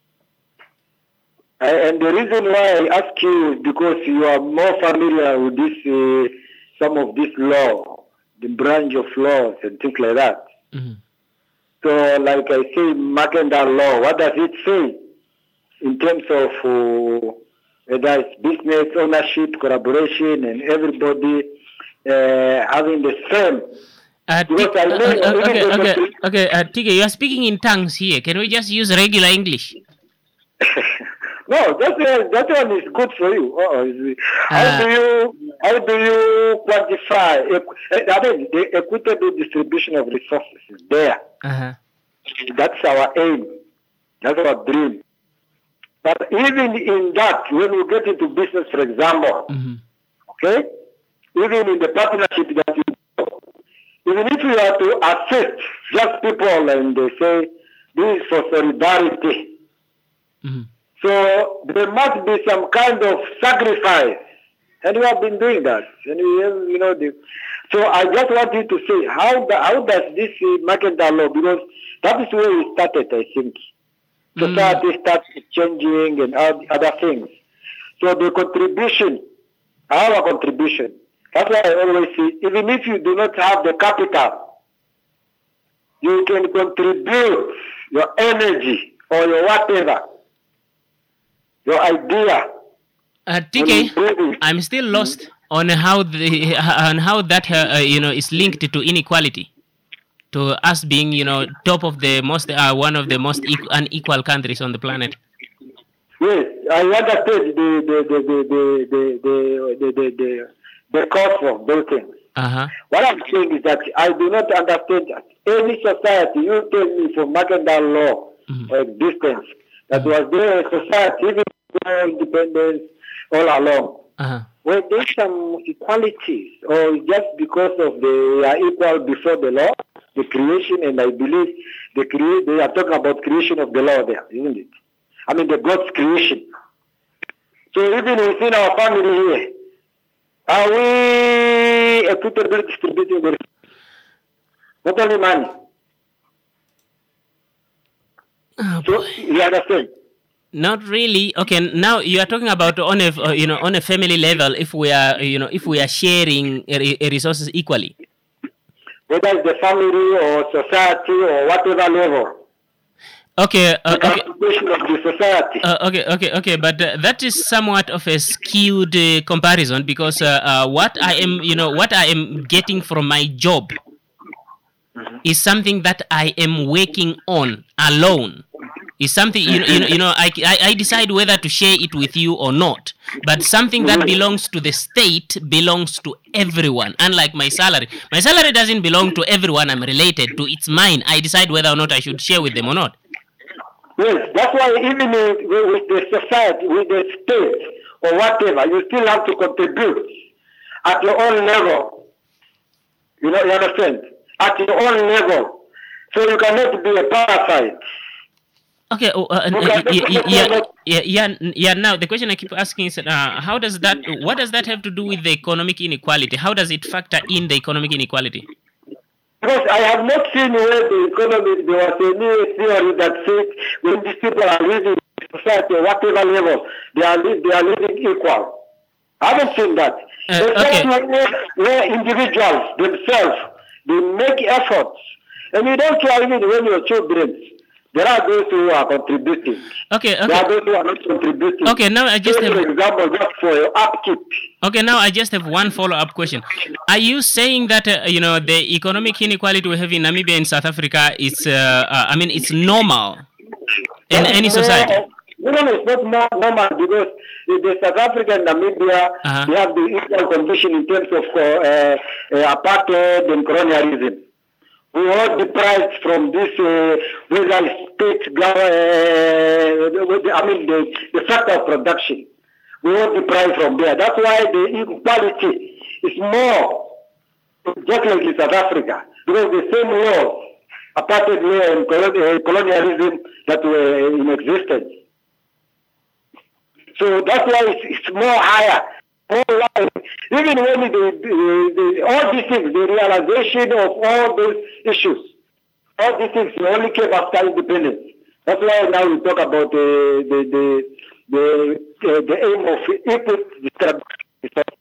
Uh, and the reason why I ask you is because you are more familiar with this, uh, some of this law, the branch of laws and things like that. Mm-hmm. So, like I say, Mackendal law, what does it say in terms of uh, whether it's business ownership, collaboration, and everybody uh, having the same? Uh, T- uh, uh, okay, okay, okay. Uh, Tige, you are speaking in tongues here. Can we just use regular English? No, that uh, that one is good for you. Uh, how uh, do you how do you quantify? I mean, the equitable distribution of resources is there. Uh-huh. That's our aim. That's our dream. But even in that, when we get into business, for example, mm-hmm. okay, even in the partnership that you do, even if you are to assist just people and they say this is for solidarity. Mm-hmm. So there must be some kind of sacrifice, and we have been doing that. And we have, you know, the, so I just want you to say how the, how does this uh, Mackendal law, because that is where we started, I think. Society mm. starts changing and other things. So the contribution, our contribution, that's why I always say, even if you do not have the capital, you can contribute your energy or your whatever. Your idea. Uh, T K, I'm still lost on how the on how that uh, you know is linked to inequality, to us being you know top of the most uh, one of the most equal, unequal countries on the planet. Yes, I understand the the the the the the the, the, the, the cause of those things. Uh-huh. What I'm saying is that I do not understand that any society. You tell me for Mackendal law mm-hmm. or existence. That was there in society, even before independence, all along. Uh-huh. Well, there's some equalities, or just because of the are equal before the law, the creation, and I believe the create. They are talking about creation of the law there, isn't it? I mean, the God's creation. So even within our family here, are we equitably distributing the not only money? Oh, so you understand? Not really. Okay, now you are talking about on a uh, you know on a family level. If we are you know if we are sharing a, a resources equally, whether it's the family or society or whatever level. Okay. Uh, okay. Of the society. Uh, okay. Okay. Okay. But uh, that is somewhat of a skewed uh, comparison because uh, uh, what I am you know what I am getting from my job. mm-hmm. is something that I am working on alone. It's something, you know, you know, you know I, I, I decide whether to share it with you or not. But something that belongs to the state belongs to everyone, unlike my salary. My salary doesn't belong to everyone I'm related to. It's mine. I decide whether or not I should share with them or not. Yes, that's why even with the society, with the state, or whatever, you still have to contribute at your own level. You know, you understand? At your own level. So you cannot be a parasite. Okay, uh, uh, uh, yeah, yeah, yeah, yeah, yeah. Now the question I keep asking is, uh, how does that? What does that have to do with the economic inequality? How does it factor in the economic inequality? Because I have not seen where the economy, there was a new theory that said when these people are living in society at whatever level, they are li- they are living equal. I haven't seen that. Uh, okay. where, where individuals themselves they make efforts, and you don't care even when your children. There are those who are contributing. Okay, okay. There are those who are not contributing. Okay, now I just so have... For example, just for your upkeep. Okay, now I just have one follow-up question. Are you saying that, uh, you know, the economic inequality we have in Namibia and South Africa is, uh, uh, I mean, it's normal in any society? No, no, it's not normal because in the South Africa and Namibia, uh-huh. they have the equal condition in terms of uh, uh, apartheid and colonialism. We are deprived from this, uh, whether state, uh, I mean, the, the factor of production. We are deprived from there. That's why the inequality is more, just like in South Africa, because the same laws, apartheid law and colonialism that were in existence. So that's why it's, it's more higher. Even when the, the, the, all these things, the realization of all those issues, all these things only came after independence. That's why now we talk about the the the the, uh, the aim of equal distribution.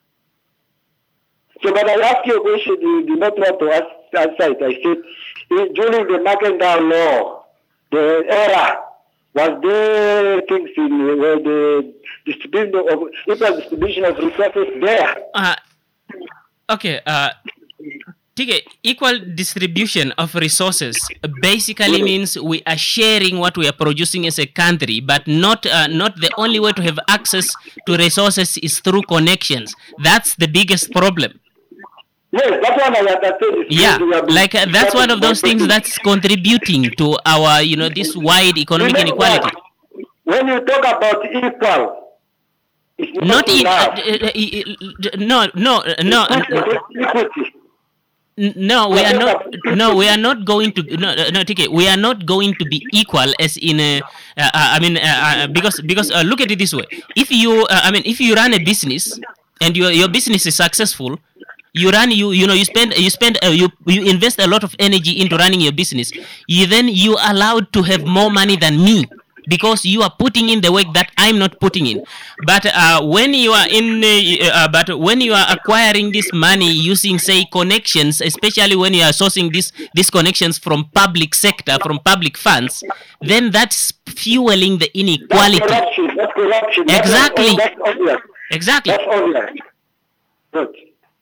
So, but I asked you a question you did not want to answer it. I said, during the Mackenzie law, the era. Was there things in where the distribution of equal distribution of resources there? Uh, okay. Uh, equal distribution of resources basically mm-hmm. means we are sharing what we are producing as a country, but not uh, not the only way to have access to resources is through connections. That's the biggest problem. Yes, that's one I understand. Yeah, like uh, that's one of those things that's contributing to our, you know, this wide economic Remember, inequality. When you talk about equal, it's not, not in, uh, uh, uh, no, no, no. Equity. No, we are not. No, we are not going to. No, no, T K. We are not going to be equal as in. A, uh, I mean, uh, uh, because because uh, look at it this way. If you, uh, I mean, if you run a business and your your business is successful. You run, you you know, you spend, you spend, uh, you you invest a lot of energy into running your business. You then you are allowed to have more money than me because you are putting in the work that I'm not putting in. But uh, when you are in, uh, uh, but when you are acquiring this money using, say, connections, especially when you are sourcing this these connections from public sector, from public funds, then that's fueling the inequality. That's corruption. That's corruption. Exactly. That's obvious. Exactly. That's obvious. Good.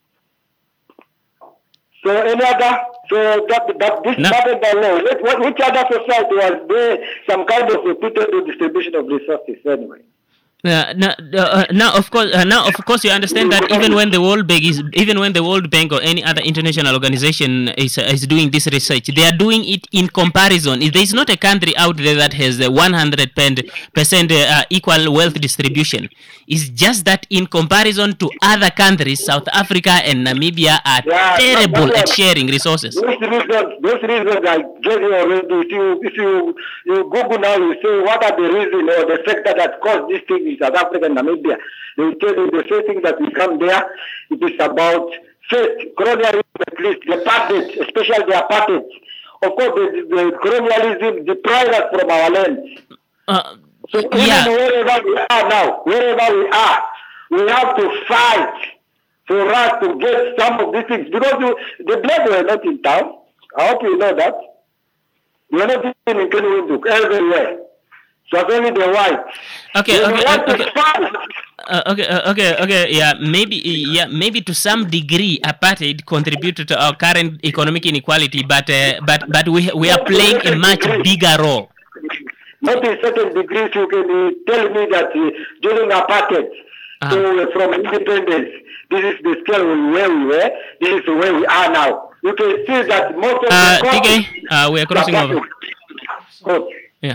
So any other, so that, that this no. matter by law, which, which other society was there some kind of repeated distribution of resources anyway? Uh, now, uh, now, of course, uh, now, of course, you understand that even when the World Bank is, even when the World Bank or any other international organization is uh, is doing this research, they are doing it in comparison. There is not a country out there that has a one hundred percent uh, equal wealth distribution. It's just that in comparison to other countries, South Africa and Namibia are yeah, terrible at sharing resources. Those reasons, those reasons I gave you already. If you, if you, you Google now, you say what are the reasons or the factor that caused this thing in South Africa and Namibia. They will tell you the first thing that will come there, it is about first colonialism, at least the apartheid, especially the apartheid. Of course, the, the colonialism deprived us from our land. Uh, so even yeah. wherever we are now, wherever we are, we have to fight for us to get some of these things because you, the black were not in town. I hope you know that. We are not even in Kenwinduk, everywhere. So only the white. Okay, okay, okay. uh, okay, uh, okay, okay. Yeah, maybe, yeah, maybe to some degree, apartheid contributed to our current economic inequality, but, uh, but, but we we are playing a much bigger role. Not in certain degrees, you can uh, tell me that uh, during apartheid, uh-huh. so, uh, from independence, this is the scale where we were, this is where we are now. You can see that most of uh, the... T K, uh, we are crossing over. Good. Yeah.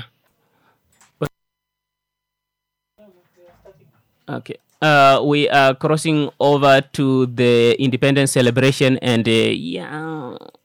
Okay. Uh, we are crossing over to the independence celebration, and uh, yeah.